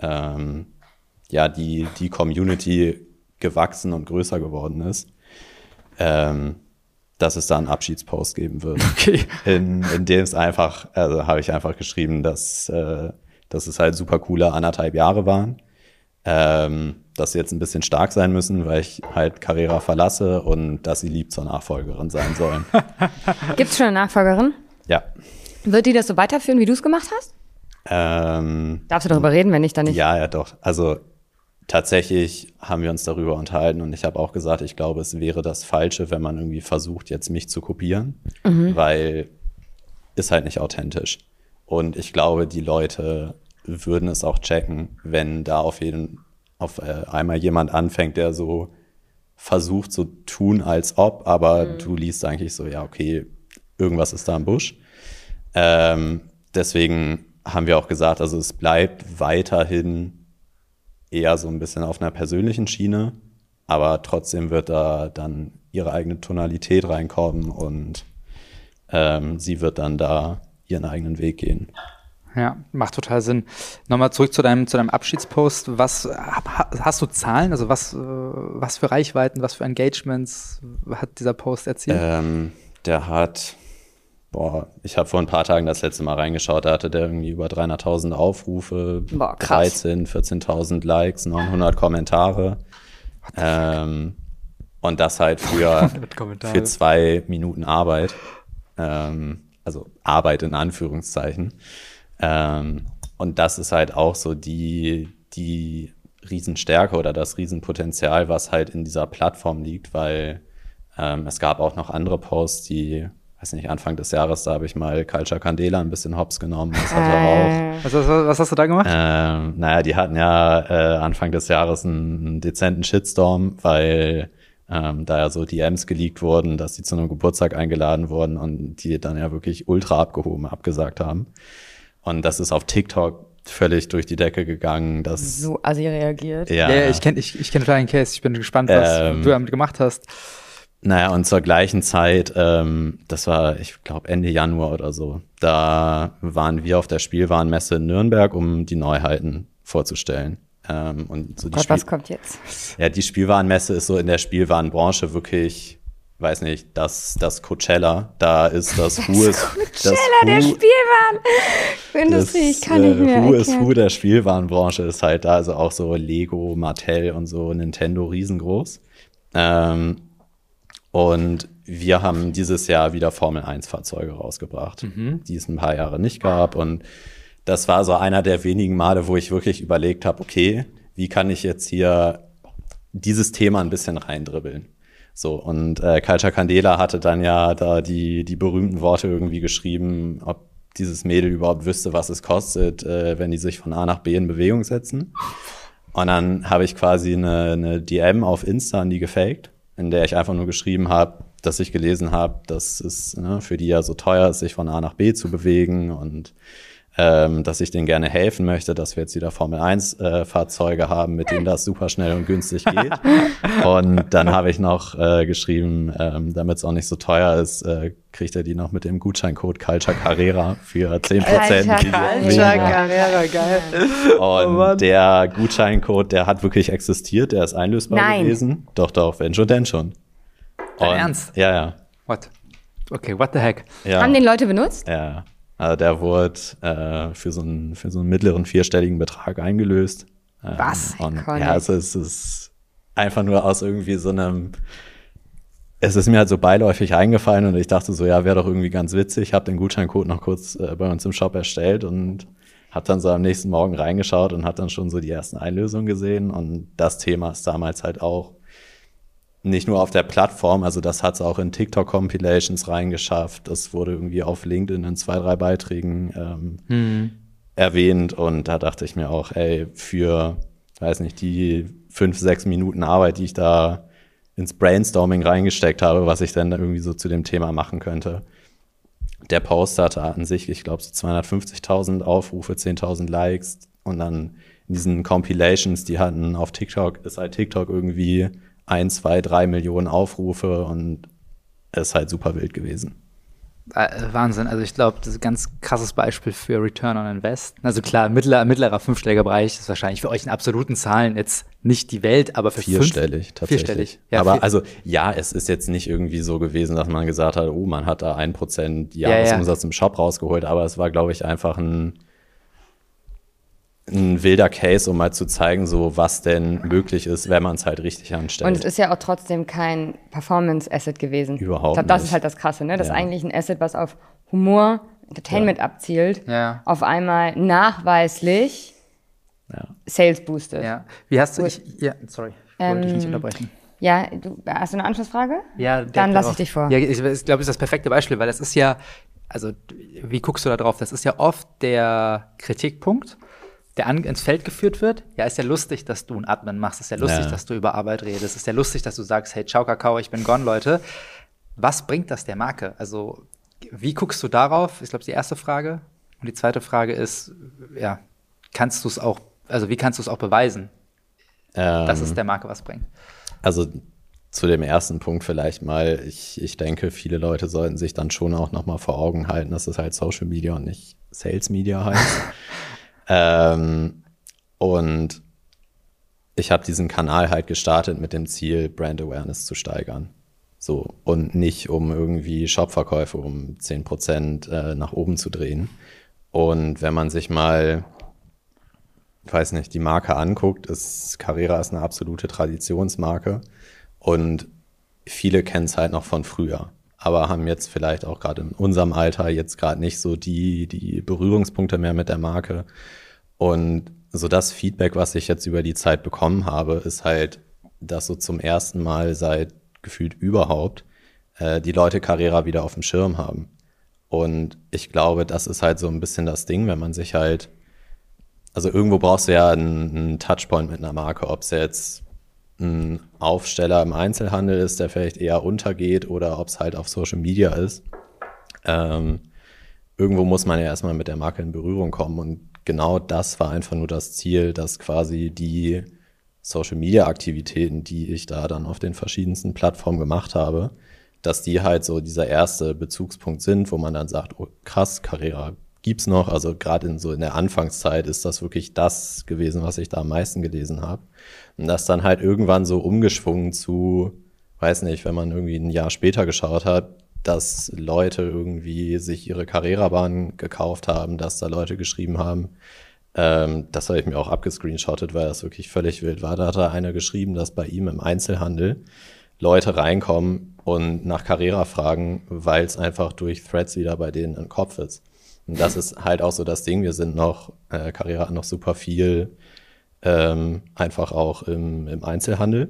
die Community gewachsen und größer geworden ist, dass es da einen Abschiedspost geben wird. Okay. In dem es einfach, also habe ich einfach geschrieben, dass es halt super coole 1,5 Jahre waren. Dass sie jetzt ein bisschen stark sein müssen, weil ich halt Carrera verlasse und dass sie lieb zur Nachfolgerin sein sollen. Gibt es schon eine Nachfolgerin? Ja. Wird die das so weiterführen, wie du es gemacht hast? Darfst du darüber reden, wenn nicht, dann nicht? Ja, doch. Also tatsächlich haben wir uns darüber unterhalten und ich habe auch gesagt, ich glaube, es wäre das Falsche, wenn man irgendwie versucht, jetzt mich zu kopieren, weil ist halt nicht authentisch. Und ich glaube, die Leute würden es auch checken, wenn da auf einmal jemand anfängt, der so versucht zu tun, als ob, aber du liest eigentlich so, ja, okay, irgendwas ist da im Busch. Deswegen haben wir auch gesagt, also es bleibt weiterhin eher so ein bisschen auf einer persönlichen Schiene, aber trotzdem wird da dann ihre eigene Tonalität reinkommen und sie wird dann da ihren eigenen Weg gehen. Ja, macht total Sinn. Nochmal zurück zu deinem Abschiedspost. Hast du Zahlen? Also was für Reichweiten, was für Engagements hat dieser Post erzielt? Der hat, ich habe vor ein paar Tagen das letzte Mal reingeschaut, da hatte der irgendwie über 300.000 Aufrufe, 14.000 Likes, 900 Kommentare. Und das halt für 2 Minuten Arbeit. Also Arbeit in Anführungszeichen. Und das ist halt auch so die Riesenstärke oder das Riesenpotenzial, was halt in dieser Plattform liegt, weil es gab auch noch andere Posts, die, weiß nicht, Anfang des Jahres, da habe ich mal Culture Candela ein bisschen hops genommen. Das hatte auch. Was hast du da gemacht? Die hatten ja Anfang des Jahres einen dezenten Shitstorm, weil da ja so DMs geleakt wurden, dass sie zu einem Geburtstag eingeladen wurden und die dann ja wirklich ultra abgesagt haben. Und das ist auf TikTok völlig durch die Decke gegangen. So assi reagiert. Ja, ich kenn deinen Case. Ich bin gespannt, was du damit gemacht hast. Naja, und zur gleichen Zeit, das war, ich glaube, Ende Januar oder so, da waren wir auf der Spielwarenmesse in Nürnberg, um die Neuheiten vorzustellen. Und so was kommt jetzt? Ja, die Spielwarenmesse ist so in der Spielwarenbranche wirklich, weiß nicht, das Coachella, da ist das Who is der Spielwarenindustrie, ich kann nicht mehr Who is Who der Spielwarenbranche ist halt da, also auch so Lego, Mattel und so Nintendo riesengroß. Und wir haben dieses Jahr wieder Formel-1-Fahrzeuge rausgebracht, die es ein paar Jahre nicht gab. Und das war so einer der wenigen Male, wo ich wirklich überlegt habe, okay, wie kann ich jetzt hier dieses Thema ein bisschen reindribbeln? So, und Culture Candela hatte dann ja da die berühmten Worte irgendwie geschrieben, ob dieses Mädel überhaupt wüsste, was es kostet, wenn die sich von A nach B in Bewegung setzen. Und dann habe ich quasi eine DM auf Insta an die gefaked, in der ich einfach nur geschrieben habe, dass ich gelesen habe, dass es für die ja so teuer ist, sich von A nach B zu bewegen und dass ich denen gerne helfen möchte, dass wir jetzt wieder Formel-1-Fahrzeuge haben, mit denen das super schnell und günstig geht. Und dann habe ich noch geschrieben, damit es auch nicht so teuer ist, kriegt er die noch mit dem Gutscheincode Culture Carrera für 10%. Culture Carrera, geil. Und der Gutscheincode, der hat wirklich existiert, der ist einlösbar gewesen. Doch, wenn schon, denn schon. Dein Ernst? Ja. What? Okay, what the heck? Ja. Haben den Leute benutzt? Ja. Also der wurde für so einen mittleren 4-stelligen Betrag eingelöst. Was? Also es ist einfach nur aus irgendwie so einem, es ist mir halt so beiläufig eingefallen und ich dachte so, ja, wäre doch irgendwie ganz witzig. Ich habe den Gutscheincode noch kurz bei uns im Shop erstellt und habe dann so am nächsten Morgen reingeschaut und habe dann schon so die ersten Einlösungen gesehen. Und das Thema ist damals halt auch nicht nur auf der Plattform, also das hat es auch in TikTok-Compilations reingeschafft. Das wurde irgendwie auf LinkedIn in 2, 3 Beiträgen erwähnt. Und da dachte ich mir auch, für, weiß nicht, die 5, 6 Minuten Arbeit, die ich da ins Brainstorming reingesteckt habe, was ich dann irgendwie so zu dem Thema machen könnte. Der Post hatte an sich, ich glaube, so 250.000 Aufrufe, 10.000 Likes. Und dann in diesen Compilations, die hatten auf TikTok, ist halt TikTok irgendwie 1, 2, 3 Millionen Aufrufe und es ist halt super wild gewesen. Wahnsinn, also ich glaube, das ist ein ganz krasses Beispiel für Return on Invest. Also klar, mittlerer 5-stelliger Bereich ist wahrscheinlich für euch in absoluten Zahlen jetzt nicht die Welt, aber für 4-stellig tatsächlich. 4-stellig. Ja, aber also ja, es ist jetzt nicht irgendwie so gewesen, dass man gesagt hat, oh, man hat da 1% Jahresumsatz im Shop rausgeholt, aber es war, glaube ich, einfach ein wilder Case, um mal zu zeigen, so was denn möglich ist, wenn man es halt richtig anstellt. Und es ist ja auch trotzdem kein Performance-Asset gewesen. Überhaupt ich glaube, das nicht. ist halt das Krasse, ne? Das ist eigentlich ein Asset, was auf Humor, Entertainment abzielt, auf einmal nachweislich Sales boostet. Ja. Wie hast du sorry, ich wollte dich nicht unterbrechen. Ja, hast du eine Anschlussfrage? Ja, dann lasse ich dich vor. Ja, ich glaube, das ist das perfekte Beispiel, weil das ist ja, also wie guckst du da drauf? Das ist ja oft der Kritikpunkt, der ins Feld geführt wird. Ja, ist ja lustig, dass du einen Admin machst. Ist ja lustig, dass du über Arbeit redest. Ist ja lustig, dass du sagst, hey, ciao, Kakao, ich bin gone, Leute. Was bringt das der Marke? Also, wie guckst du darauf? Ich glaube, die erste Frage. Und die zweite Frage ist, ja, wie kannst du es auch beweisen, dass es der Marke was bringt? Also, zu dem ersten Punkt vielleicht mal, ich denke, viele Leute sollten sich dann schon auch nochmal vor Augen halten, dass es halt Social Media und nicht Sales Media heißt. Und ich habe diesen Kanal halt gestartet mit dem Ziel, Brand Awareness zu steigern. So, und nicht um irgendwie Shopverkäufe um 10% nach oben zu drehen. Und wenn man sich mal, ich weiß nicht, die Marke anguckt, Carrera ist eine absolute Traditionsmarke. Und viele kennen es halt noch von früher, aber haben jetzt vielleicht auch gerade in unserem Alter jetzt gerade nicht so die Berührungspunkte mehr mit der Marke. Und so das Feedback, was ich jetzt über die Zeit bekommen habe, ist halt, dass so zum ersten Mal seit gefühlt überhaupt die Leute Carrera wieder auf dem Schirm haben. Und ich glaube, das ist halt so ein bisschen das Ding, wenn man sich halt, also irgendwo brauchst du ja einen Touchpoint mit einer Marke, ob es jetzt ein Aufsteller im Einzelhandel ist, der vielleicht eher untergeht oder ob es halt auf Social Media ist. Irgendwo muss man ja erstmal mit der Marke in Berührung kommen und genau das war einfach nur das Ziel, dass quasi die Social Media Aktivitäten, die ich da dann auf den verschiedensten Plattformen gemacht habe, dass die halt so dieser erste Bezugspunkt sind, wo man dann sagt, oh krass, Carrera gibt's noch. Also gerade in der Anfangszeit ist das wirklich das gewesen, was ich da am meisten gelesen habe. Und das dann halt irgendwann so umgeschwungen zu, weiß nicht, wenn man irgendwie ein Jahr später geschaut hat, dass Leute irgendwie sich ihre Carrera-Bahn gekauft haben, dass da Leute geschrieben haben. Das habe ich mir auch abgescreenshottet, weil das wirklich völlig wild war. Da hat da einer geschrieben, dass bei ihm im Einzelhandel Leute reinkommen und nach Carrera fragen, weil es einfach durch Threads wieder bei denen im Kopf ist. Und das ist halt auch so das Ding, wir sind noch, Carrera hat noch super viel einfach auch im Einzelhandel.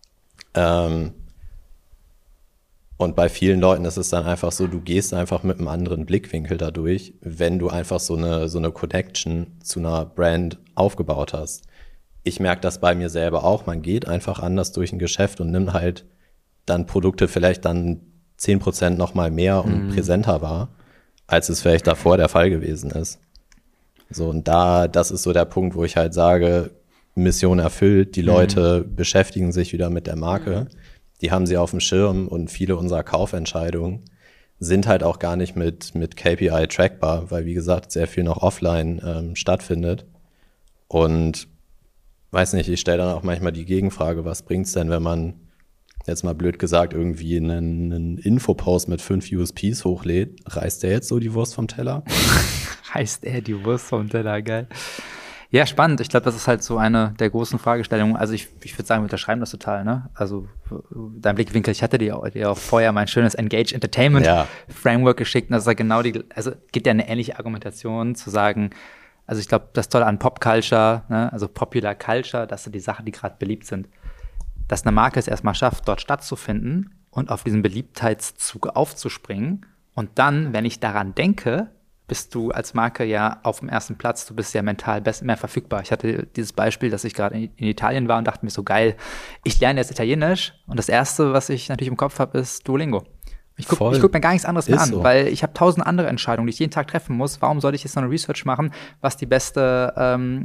Und bei vielen Leuten ist es dann einfach so, du gehst einfach mit einem anderen Blickwinkel dadurch, wenn du einfach so eine Connection zu einer Brand aufgebaut hast. Ich merke das bei mir selber auch, man geht einfach anders durch ein Geschäft und nimmt halt dann Produkte vielleicht dann 10% nochmal mehr und präsenter wahr, als es vielleicht davor der Fall gewesen ist. So, und das ist so der Punkt, wo ich halt sage, Mission erfüllt, die Leute beschäftigen sich wieder mit der Marke, die haben sie auf dem Schirm und viele unserer Kaufentscheidungen sind halt auch gar nicht mit KPI trackbar, weil wie gesagt, sehr viel noch offline stattfindet. Und weiß nicht, ich stelle dann auch manchmal die Gegenfrage, was bringt's denn, wenn man jetzt mal blöd gesagt, irgendwie einen Infopost mit 5 USPs hochlädt, reißt der jetzt so die Wurst vom Teller? Reißt er die Wurst vom Teller, geil. Ja, spannend. Ich glaube, das ist halt so eine der großen Fragestellungen. Also ich würde sagen, wir unterschreiben das total, ne? Also dein Blickwinkel, ich hatte dir auch vorher mein schönes Engage Entertainment Framework geschickt und das ist ja genau also gibt ja eine ähnliche Argumentation zu sagen, also ich glaube, das Tolle an Pop Culture, ne? Also Popular Culture, das sind die Sachen, die gerade beliebt sind. Dass eine Marke es erstmal schafft, dort stattzufinden und auf diesen Beliebtheitszug aufzuspringen. Und dann, wenn ich daran denke, bist du als Marke ja auf dem ersten Platz, du bist ja mental mehr verfügbar. Ich hatte dieses Beispiel, dass ich gerade in Italien war und dachte mir so, geil, ich lerne jetzt Italienisch und das Erste, was ich natürlich im Kopf habe, ist Duolingo. Ich guck mir gar nichts anderes mehr an, so. Weil ich habe 1000 andere Entscheidungen, die ich jeden Tag treffen muss. Warum sollte ich jetzt noch eine Research machen, was die beste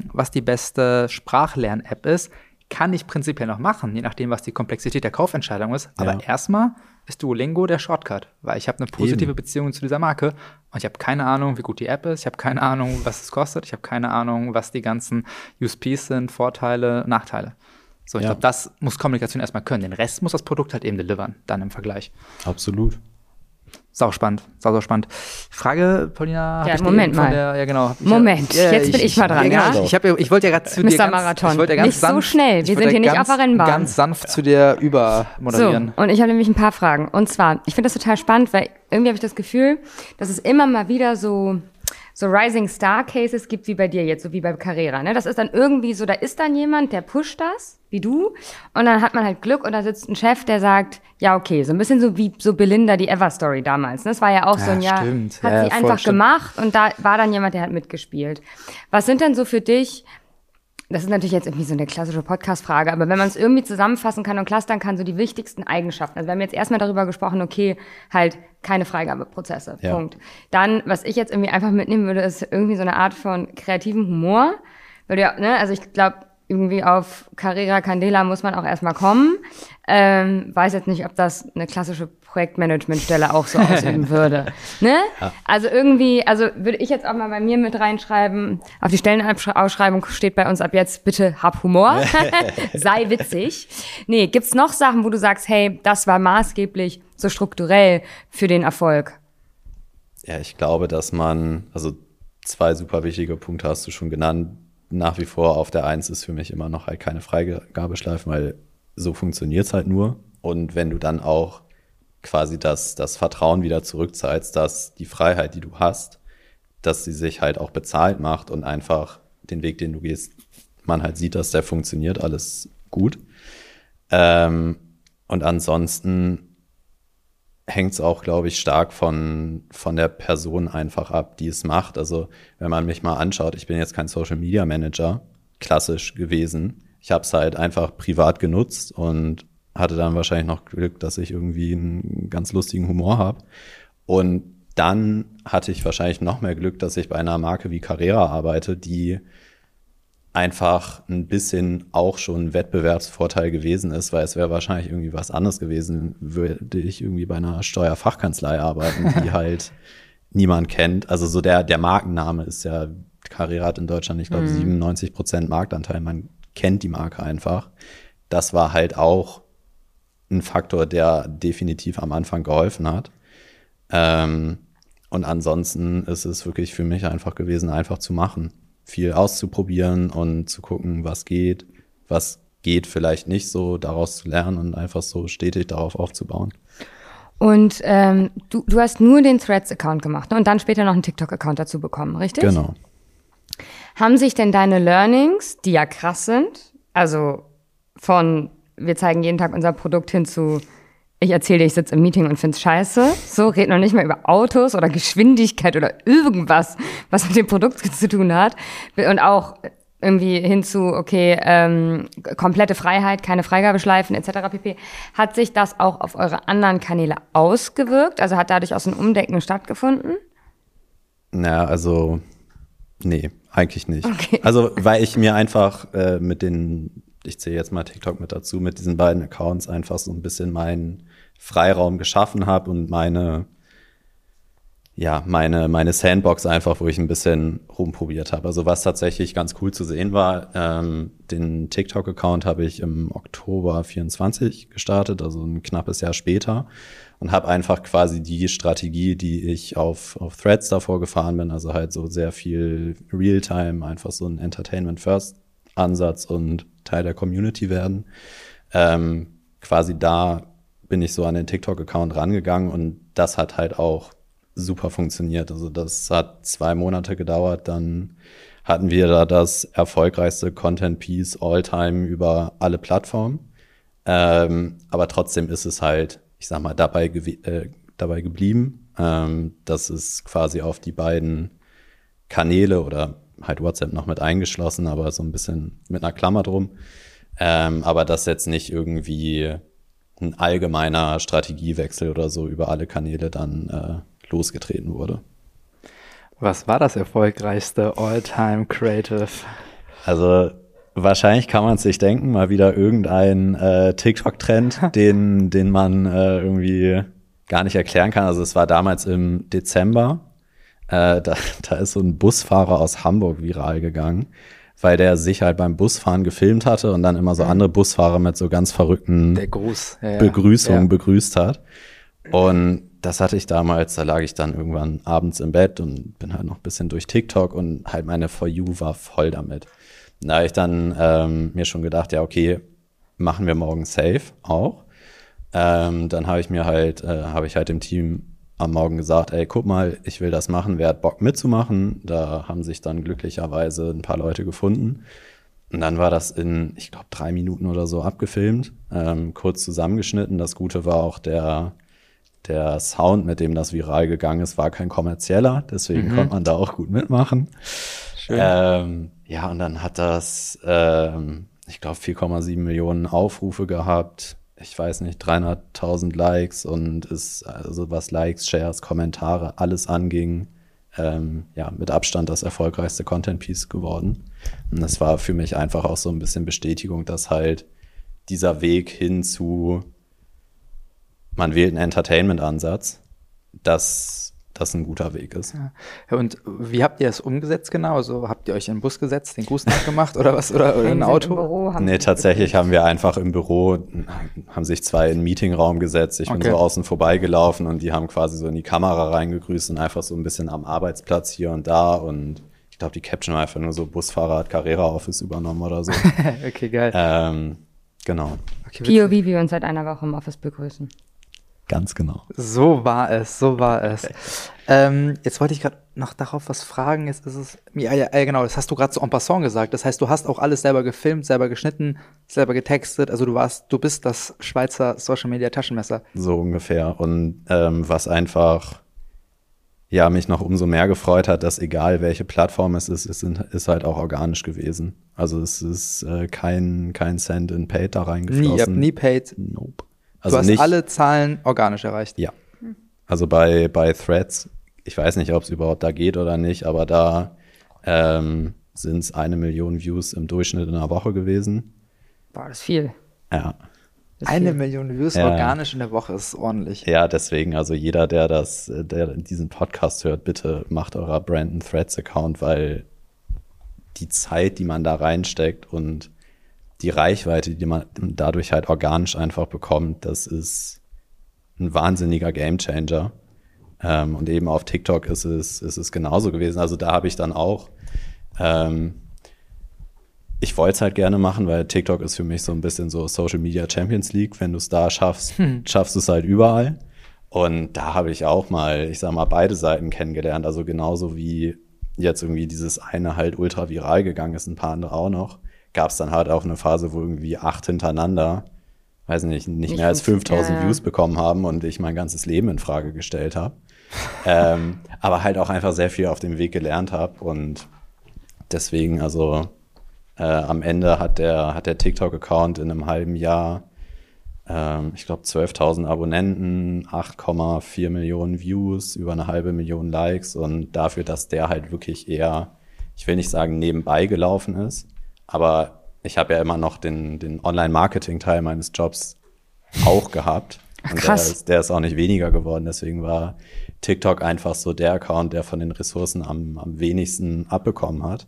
Sprachlern-App ist? Kann ich prinzipiell noch machen, je nachdem, was die Komplexität der Kaufentscheidung ist. Aber erstmal ist Duolingo der Shortcut, weil ich habe eine positive Beziehung zu dieser Marke und ich habe keine Ahnung, wie gut die App ist. Ich habe keine Ahnung, was es kostet. Ich habe keine Ahnung, was die ganzen USPs sind, Vorteile, Nachteile. So, ich glaube, das muss Kommunikation erstmal können. Den Rest muss das Produkt halt eben delivern, dann im Vergleich. Absolut. Sau spannend. Frage, Paulina. Ja, Moment mal. Genau. Jetzt bin ich mal dran, ja? Ich wollte ja gerade zu dir Mr. Marathon. Nicht so schnell, wir sind hier nicht auf der Rennbahn. Ganz sanft zu dir übermoderieren. So, und ich habe nämlich ein paar Fragen. Und zwar, ich finde das total spannend, weil irgendwie habe ich das Gefühl, dass es immer mal wieder so Rising Star Cases gibt wie bei dir jetzt, so wie bei Carrera, ne? Das ist dann irgendwie so, da ist dann jemand, der pusht das, wie du, und dann hat man halt Glück und da sitzt ein Chef, der sagt, ja okay, so ein bisschen so wie so Belinda, die Ever-Story damals, ne? Das war ja auch so ein Jahr, hat sie einfach gemacht und da war dann jemand, der hat mitgespielt. Was sind denn so für dich, das ist natürlich jetzt irgendwie so eine klassische Podcast-Frage, aber wenn man es irgendwie zusammenfassen kann und clustern kann, so die wichtigsten Eigenschaften. Also wir haben jetzt erstmal darüber gesprochen, okay, halt keine Freigabeprozesse, Punkt. Dann, was ich jetzt irgendwie einfach mitnehmen würde, ist irgendwie so eine Art von kreativen Humor. Weil du ja, ne, also ich glaube, irgendwie auf Carrera Candela muss man auch erstmal kommen. Weiß jetzt nicht, ob das eine klassische Projektmanagementstelle auch so ausüben würde. Ne? Ja. Also irgendwie, würde ich jetzt auch mal bei mir mit reinschreiben, auf die Stellenausschreibung steht bei uns ab jetzt, bitte hab Humor, sei witzig. Nee, gibt's noch Sachen, wo du sagst, hey, das war maßgeblich so strukturell für den Erfolg? Ja, ich glaube, dass also 2 super wichtige Punkte hast du schon genannt. Nach wie vor auf der 1 ist für mich immer noch halt keine Freigabeschleifen, weil so funktioniert es halt nur. Und wenn du dann auch quasi das Vertrauen wieder zurückzahlst, dass die Freiheit, die du hast, dass sie sich halt auch bezahlt macht und einfach den Weg, den du gehst, man halt sieht, dass der funktioniert, alles gut. Und ansonsten hängt es auch, glaube ich, stark von der Person einfach ab, die es macht. Also wenn man mich mal anschaut, ich bin jetzt kein Social Media Manager, klassisch gewesen. Ich habe es halt einfach privat genutzt und hatte dann wahrscheinlich noch Glück, dass ich irgendwie einen ganz lustigen Humor habe. Und dann hatte ich wahrscheinlich noch mehr Glück, dass ich bei einer Marke wie Carrera arbeite, die einfach ein bisschen auch schon ein Wettbewerbsvorteil gewesen ist, weil es wäre wahrscheinlich irgendwie was anderes gewesen, würde ich irgendwie bei einer Steuerfachkanzlei arbeiten, die halt niemand kennt. Also so der Markenname ist ja, Carrera hat in Deutschland, ich glaube, 97% Marktanteil, man kennt die Marke einfach. Das war halt auch ein Faktor, der definitiv am Anfang geholfen hat. Und ansonsten ist es wirklich für mich einfach gewesen, einfach zu machen. Viel auszuprobieren und zu gucken, was geht vielleicht nicht so, daraus zu lernen und einfach so stetig darauf aufzubauen. Und du hast nur den Threads-Account gemacht, ne? Und dann später noch einen TikTok-Account dazu bekommen, richtig? Genau. Haben sich denn deine Learnings, die ja krass sind, also von wir zeigen jeden Tag unser Produkt hin zu ich erzähle dir, ich sitze im Meeting und find's scheiße. So, red noch nicht mal über Autos oder Geschwindigkeit oder irgendwas, was mit dem Produkt zu tun hat. Und auch irgendwie hinzu, okay, komplette Freiheit, keine Freigabeschleifen etc. pp. Hat sich das auch auf eure anderen Kanäle ausgewirkt? Also hat dadurch auch so ein Umdenken stattgefunden? Naja, also nee, eigentlich nicht. Okay. Also weil ich mir einfach ich zähle jetzt mal TikTok mit dazu, mit diesen beiden Accounts einfach so ein bisschen meinen Freiraum geschaffen habe und meine Sandbox einfach, wo ich ein bisschen rumprobiert habe. Also was tatsächlich ganz cool zu sehen war, den TikTok-Account habe ich im Oktober 24 gestartet, also ein knappes Jahr später, und habe einfach quasi die Strategie, die ich auf Threads davor gefahren bin, also halt so sehr viel Realtime, einfach so ein Entertainment-First-Ansatz und Teil der Community werden. Quasi da bin ich so an den TikTok-Account rangegangen und das hat halt auch super funktioniert. Also das hat 2 Monate gedauert, dann hatten wir da das erfolgreichste Content-Piece all-time über alle Plattformen. Aber trotzdem ist es halt, ich sag mal, dabei geblieben, dass es quasi auf die beiden Kanäle oder halt WhatsApp noch mit eingeschlossen, aber so ein bisschen mit einer Klammer drum. Aber das jetzt nicht irgendwie ein allgemeiner Strategiewechsel oder so über alle Kanäle dann losgetreten wurde. Was war das erfolgreichste All-Time Creative? Also wahrscheinlich kann man es sich denken, mal wieder irgendein TikTok-Trend, den man irgendwie gar nicht erklären kann. Also es war damals im Dezember. Da ist so ein Busfahrer aus Hamburg viral gegangen, weil der sich halt beim Busfahren gefilmt hatte und dann immer so andere Busfahrer mit so ganz verrückten Begrüßungen begrüßt hat. Und das hatte ich damals, da lag ich dann irgendwann abends im Bett und bin halt noch ein bisschen durch TikTok und halt meine For You war voll damit. Da habe ich dann mir schon gedacht, ja okay, machen wir morgen safe auch. Dann habe ich halt dem Team am Morgen gesagt, ey, guck mal, ich will das machen, wer hat Bock mitzumachen? Da haben sich dann glücklicherweise ein paar Leute gefunden. Und dann war das in, ich glaube, 3 Minuten oder so abgefilmt, kurz zusammengeschnitten. Das Gute war auch der Sound, mit dem das viral gegangen ist, war kein kommerzieller, deswegen konnte man da auch gut mitmachen. Schön. Ja, und dann hat das, ich glaube, 4,7 Millionen Aufrufe gehabt. Ich weiß nicht, 300.000 Likes und ist, also was Likes, Shares, Kommentare, alles anging, mit Abstand das erfolgreichste Content-Piece geworden. Und das war für mich einfach auch so ein bisschen Bestätigung, dass halt dieser Weg hin zu, man wählt einen Entertainment-Ansatz, dass das ein guter Weg ist. Ja. Und wie habt ihr es umgesetzt genau? Also habt ihr euch in den Bus gesetzt, den Gruß nachgemacht oder was? Oder ein Auto? Nee, tatsächlich haben wir einfach im Büro, haben sich zwei in den Meetingraum gesetzt. Ich bin so außen vorbeigelaufen und die haben quasi so in die Kamera reingegrüßt und einfach so ein bisschen am Arbeitsplatz hier und da. Und ich glaube, die Caption war einfach nur so, Busfahrer hat Carrera Office übernommen oder so. Okay, geil. Genau. Okay, POV, wie wir uns seit einer Woche im Office begrüßen. Ganz genau. So war es. Jetzt wollte ich gerade noch darauf was fragen. Jetzt ist es, ja, genau, das hast du gerade so en passant gesagt. Das heißt, du hast auch alles selber gefilmt, selber geschnitten, selber getextet. Also du bist das Schweizer Social Media Taschenmesser. So ungefähr. Und was einfach ja mich noch umso mehr gefreut hat, dass egal welche Plattform es ist halt auch organisch gewesen. Also es ist kein Cent in Paid da reingeflossen. Ihr habt nie Paid? Nope. Also du hast nicht alle Zahlen organisch erreicht? Ja. Also bei Threads, ich weiß nicht, ob es überhaupt da geht oder nicht, aber da sind es 1 Million Views im Durchschnitt in einer Woche gewesen. Boah, das ist viel. Ja. 1 Million Views organisch in der Woche ist ordentlich. Ja, deswegen, also jeder, der diesen Podcast hört, bitte macht eurer Brand einen Threads-Account, weil die Zeit, die man da reinsteckt und die Reichweite, die man dadurch halt organisch einfach bekommt, das ist ein wahnsinniger Gamechanger. Und eben auf TikTok ist es genauso gewesen. Also da habe ich dann auch, ich wollte es halt gerne machen, weil TikTok ist für mich so ein bisschen so Social Media Champions League. Wenn du es da schaffst, schaffst du es halt überall. Und da habe ich auch mal, ich sag mal, beide Seiten kennengelernt. Also genauso wie jetzt irgendwie dieses eine halt ultra viral gegangen ist, ein paar andere auch noch, gab es dann halt auch eine Phase, wo irgendwie 8 hintereinander, weiß nicht mehr als 5.000 Views bekommen haben und ich mein ganzes Leben in Frage gestellt habe. Aber halt auch einfach sehr viel auf dem Weg gelernt habe und deswegen, also am Ende hat der TikTok-Account in einem halben Jahr, ich glaube 12.000 Abonnenten, 8,4 Millionen Views, über 500.000 Likes und dafür, dass der halt wirklich eher, ich will nicht sagen nebenbei gelaufen ist, aber ich habe ja immer noch den Online-Marketing-Teil meines Jobs auch gehabt. Ach, und krass. der ist auch nicht weniger geworden. Deswegen war TikTok einfach so der Account, der von den Ressourcen am wenigsten abbekommen hat.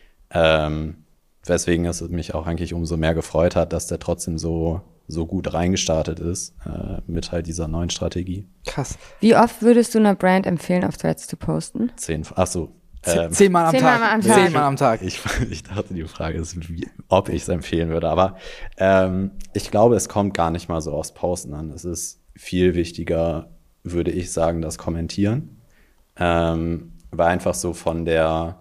Weswegen es mich auch eigentlich umso mehr gefreut hat, dass der trotzdem so gut reingestartet ist mit halt dieser neuen Strategie. Krass. Wie oft würdest du einer Brand empfehlen, auf Threads zu posten? 10-mal am Tag. 10-mal am Tag. Ich dachte, die Frage ist, ob ich es empfehlen würde. Aber ich glaube, es kommt gar nicht mal so aufs Posten an. Es ist viel wichtiger, würde ich sagen, das Kommentieren. Weil einfach so von der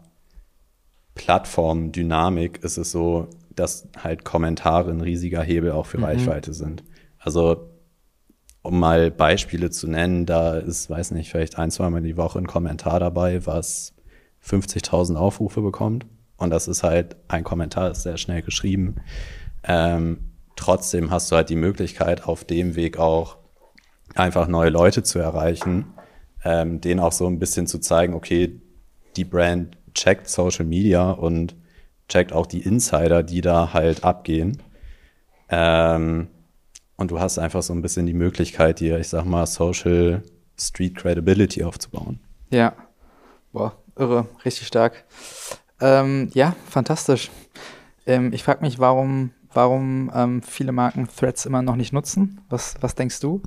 Plattformdynamik ist es so, dass halt Kommentare ein riesiger Hebel auch für Reichweite sind. Also um mal Beispiele zu nennen, da ist, weiß nicht, vielleicht 1-2 Mal die Woche ein Kommentar dabei, was 50.000 Aufrufe bekommt. Und das ist halt, ein Kommentar ist sehr schnell geschrieben. Trotzdem hast du halt die Möglichkeit, auf dem Weg auch einfach neue Leute zu erreichen, denen auch so ein bisschen zu zeigen, okay, die Brand checkt Social Media und checkt auch die Insider, die da halt abgehen. Und du hast einfach so ein bisschen die Möglichkeit, dir, ich sag mal, Social Street Credibility aufzubauen. Ja. Boah, irre, richtig stark. Ja, fantastisch. Ich frage mich, warum viele Marken Threads immer noch nicht nutzen. Was denkst du?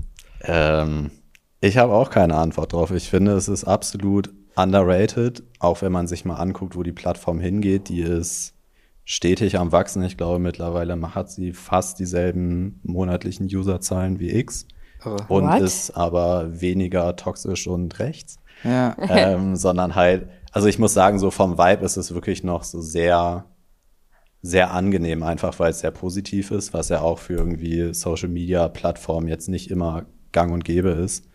Ich habe auch keine Antwort drauf. Ich finde, es ist absolut underrated, auch wenn man sich mal anguckt, wo die Plattform hingeht. Die ist stetig am Wachsen. Ich glaube, mittlerweile hat sie fast dieselben monatlichen Userzahlen wie X und ist aber weniger toxisch und rechts. Ja. Sondern halt, also ich muss sagen, so vom Vibe ist es wirklich noch so sehr, sehr angenehm, einfach weil es sehr positiv ist, was ja auch für irgendwie Social-Media-Plattformen jetzt nicht immer gang und gäbe ist.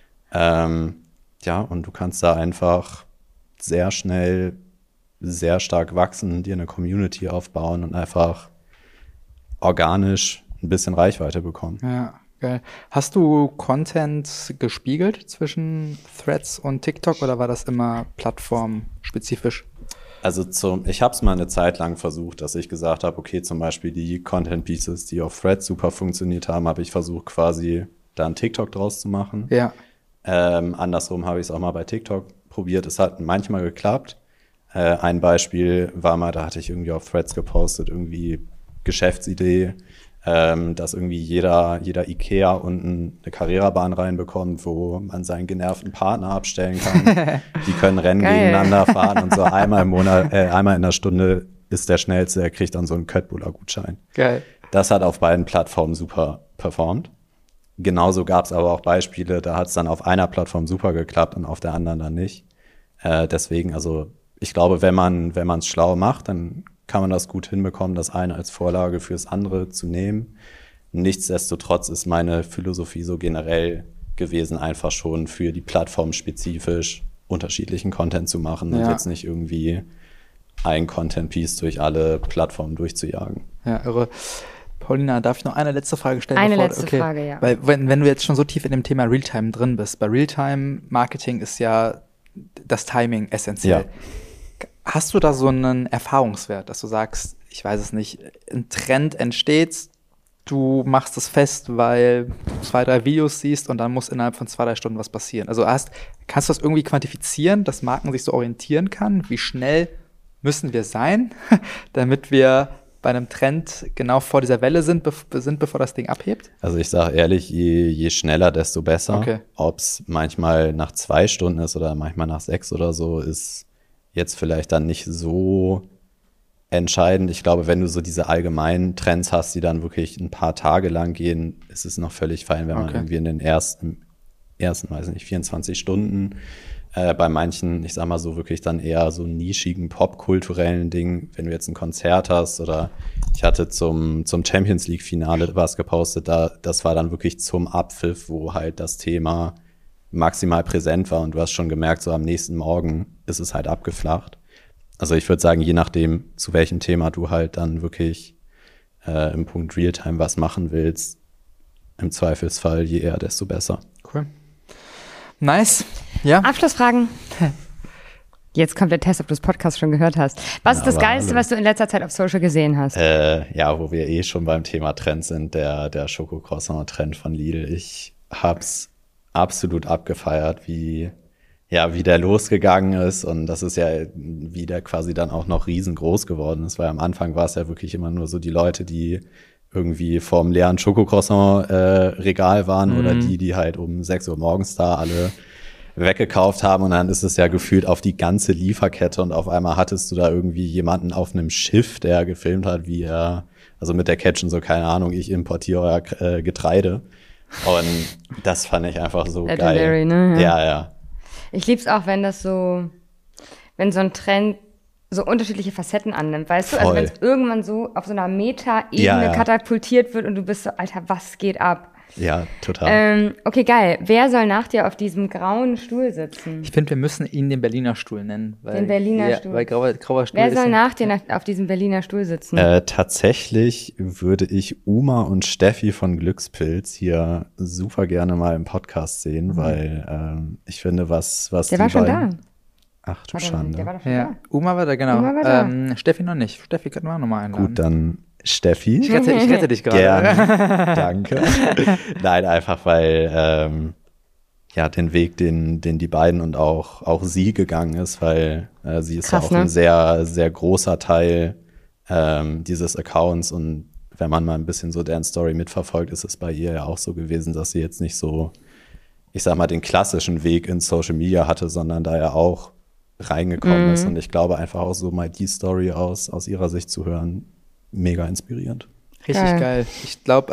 Ja, und du kannst da einfach sehr schnell, sehr stark wachsen, dir eine Community aufbauen und einfach organisch ein bisschen Reichweite bekommen. Ja, geil. Hast du Content gespiegelt zwischen Threads und TikTok oder war das immer plattformspezifisch? Also ich habe es mal eine Zeit lang versucht, dass ich gesagt habe, okay, zum Beispiel die Content Pieces, die auf Threads super funktioniert haben, habe ich versucht quasi da einen TikTok draus zu machen. Ja. Andersrum habe ich es auch mal bei TikTok probiert. Es hat manchmal geklappt. Ein Beispiel war mal, da hatte ich irgendwie auf Threads gepostet, irgendwie Geschäftsidee, dass irgendwie jeder Ikea unten eine Carrera-Bahn reinbekommt, wo man seinen genervten Partner abstellen kann. Die können Rennen gegeneinander fahren und so einmal im Monat, einmal in der Stunde ist der Schnellste, der kriegt dann so einen Köttbullar-Gutschein. Geil. Das hat auf beiden Plattformen super performt. Genauso gab es aber auch Beispiele, da hat es dann auf einer Plattform super geklappt und auf der anderen dann nicht. Deswegen, also ich glaube, wenn man es schlau macht, dann kann man das gut hinbekommen, das eine als Vorlage fürs andere zu nehmen. Nichtsdestotrotz ist meine Philosophie so generell gewesen, einfach schon für die Plattform spezifisch unterschiedlichen Content zu machen und jetzt nicht irgendwie ein Content-Piece durch alle Plattformen durchzujagen. Ja, irre. Paulina, darf ich noch eine letzte Frage stellen? Eine letzte Frage, ja. Weil wenn du jetzt schon so tief in dem Thema Realtime drin bist, bei Realtime-Marketing ist ja das Timing essentiell. Ja. Hast du da so einen Erfahrungswert, dass du sagst, ich weiß es nicht, ein Trend entsteht, du machst es fest, weil du 2, 3 Videos siehst und dann muss innerhalb von 2, 3 Stunden was passieren. Also kannst du das irgendwie quantifizieren, dass Marken sich so orientieren kann? Wie schnell müssen wir sein, damit wir bei einem Trend genau vor dieser Welle sind, bevor das Ding abhebt? Also ich sage ehrlich, je schneller, desto besser. Okay. Ob es manchmal nach 2 Stunden ist oder manchmal nach 6 oder so, ist jetzt vielleicht dann nicht so entscheidend. Ich glaube, wenn du so diese allgemeinen Trends hast, die dann wirklich ein paar Tage lang gehen, ist es noch völlig fein, wenn man irgendwie in den ersten, weiß nicht, 24 Stunden bei manchen, ich sag mal so wirklich dann eher so nischigen popkulturellen Dingen, wenn du jetzt ein Konzert hast oder ich hatte zum Champions League Finale was gepostet, das war dann wirklich zum Abpfiff, wo halt das Thema maximal präsent war und du hast schon gemerkt, so am nächsten Morgen ist es halt abgeflacht. Also ich würde sagen, je nachdem, zu welchem Thema du halt dann wirklich im Punkt Realtime was machen willst, im Zweifelsfall je eher, desto besser. Cool. Nice. Ja. Abschlussfragen. Jetzt kommt der Test, ob du das Podcast schon gehört hast. Was ist das Geilste, was du in letzter Zeit auf Social gesehen hast? Ja, wo wir schon beim Thema Trend sind, der Schokocroissant-Trend von Lidl. Ich hab's absolut abgefeiert, wie der losgegangen ist. Und das ist ja, wie der quasi dann auch noch riesengroß geworden ist. Weil am Anfang war es ja wirklich immer nur so die Leute, die irgendwie vorm leeren Schokocroissant-Regal waren oder die halt um 6 Uhr morgens da alle weggekauft haben. Und dann ist es ja gefühlt auf die ganze Lieferkette. Und auf einmal hattest du da irgendwie jemanden auf einem Schiff, der gefilmt hat, wie er, also mit der Caption so, keine Ahnung, ich importiere euer Getreide. Und das fand ich einfach so geil. Ne? Ja. Ich lieb's auch, wenn so ein Trend so unterschiedliche Facetten annimmt, weißt du? Voll. Also wenn es irgendwann so auf so einer Meta-Ebene katapultiert wird und du bist so, Alter, was geht ab? Ja, total. Okay, geil. Wer soll nach dir auf diesem grauen Stuhl sitzen? Ich finde, wir müssen ihn den Berliner Stuhl nennen. Den Berliner Stuhl. Weil grauer Stuhl Wer soll nach dir auf diesem Berliner Stuhl sitzen? Tatsächlich würde ich Uma und Steffi von Glückspilz hier super gerne mal im Podcast sehen, weil ich finde, was der war schon da. Ach du Schande. Der war doch schon da. Uma war da, genau. Steffi noch nicht. Steffi könnten wir auch nochmal einladen. Gut, dann Steffi. Ich rette dich gerade. Gerne, danke. Nein, einfach weil den Weg, den die beiden und auch sie gegangen ist, weil sie ist krass, ja auch ein sehr, sehr großer Teil dieses Accounts und wenn man mal ein bisschen so deren Story mitverfolgt, ist es bei ihr ja auch so gewesen, dass sie jetzt nicht so, ich sag mal, den klassischen Weg in Social Media hatte, sondern da ja auch reingekommen ist und ich glaube einfach auch so mal die Story aus ihrer Sicht zu hören, mega inspirierend. Richtig geil. Ich glaube,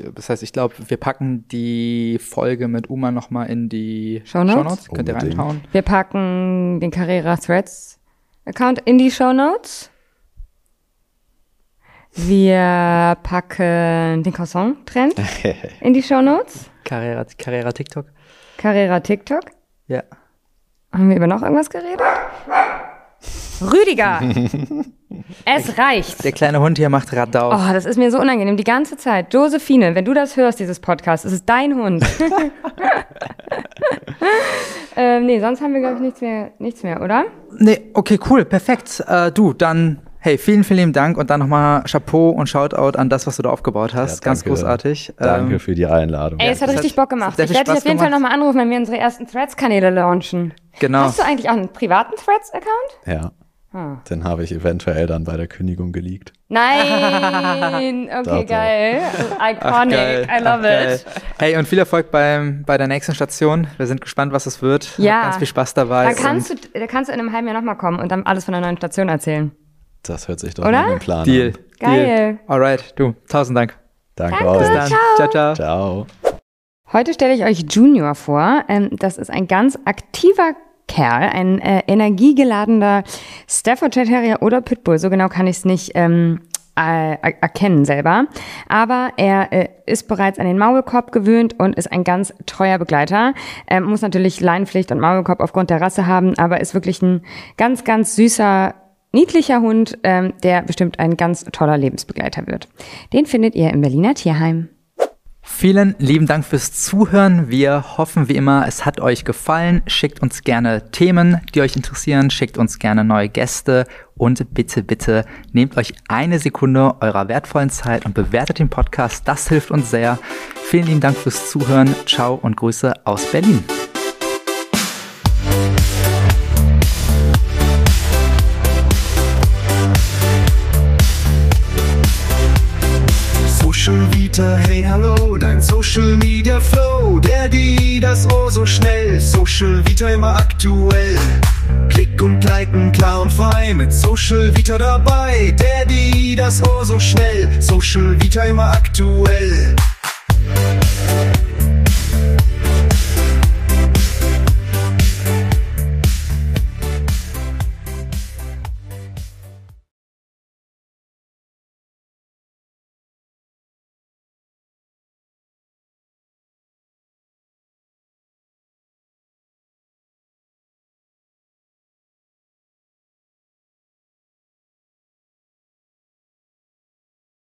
wir packen die Folge mit Uma nochmal in die Shownotes. Könnt ihr reinhauen. Wir packen den Carrera Threads Account in die Shownotes. Wir packen den Croissant-Trend in die Shownotes. Carrera TikTok. Carrera TikTok. Ja. Haben wir über noch irgendwas geredet? Rüdiger! Es reicht. Der kleine Hund hier macht Radau. Oh, das ist mir so unangenehm, die ganze Zeit. Josephine, wenn du das hörst, dieses Podcast, es ist dein Hund. Nee, sonst haben wir, glaube ich, nichts mehr, oder? Nee, okay, cool, perfekt. Du, dann, hey, vielen, vielen lieben Dank und dann nochmal Chapeau und Shoutout an das, was du da aufgebaut hast. Ja, Ganz großartig. Danke für die Einladung. Ey, es hat richtig Bock gemacht. sehr Ich viel werde dich Spaß auf jeden Fall gemacht. nochmal anrufen, wenn wir unsere ersten Threads-Kanäle launchen. Genau. Hast du eigentlich auch einen privaten Threads-Account? Ja. Den habe ich eventuell dann bei der Kündigung geleakt. Nein! Okay, Doch. geil. Iconic. Geil. I love Geil. it. Hey, und viel Erfolg bei der nächsten Station. Wir sind gespannt, was es wird. Ja. Hab ganz viel Spaß dabei. Da kannst du in einem halben Jahr nochmal kommen und dann alles von der neuen Station erzählen. Das hört sich doch Oder? nach einem Plan Deal. an. Geil. Deal. Alright, du, 1000 Dank. Danke euch. Dann. Ciao, ciao. Ciao. Heute stelle ich euch Junior vor. Das ist ein ganz aktiver Kerl, ein energiegeladener Staffordshire Terrier oder Pitbull. So genau kann ich es nicht erkennen selber. Aber er ist bereits an den Maulkorb gewöhnt und ist ein ganz treuer Begleiter. Muss natürlich Leinenpflicht und Maulkorb aufgrund der Rasse haben, aber ist wirklich ein ganz, ganz süßer, niedlicher Hund, der bestimmt ein ganz toller Lebensbegleiter wird. Den findet ihr im Berliner Tierheim. Vielen lieben Dank fürs Zuhören. Wir hoffen wie immer, es hat euch gefallen. Schickt uns gerne Themen, die euch interessieren. Schickt uns gerne neue Gäste. Und bitte, bitte nehmt euch eine Sekunde eurer wertvollen Zeit und bewertet den Podcast. Das hilft uns sehr. Vielen lieben Dank fürs Zuhören. Ciao und Grüße aus Berlin. Social Vita, hey hallo, dein Social Media Flow, der, die, das oh so schnell, Social Vita immer aktuell. Klick und liken, klar und frei, mit Social Vita dabei, der, die, das oh so schnell, Social Vita immer aktuell.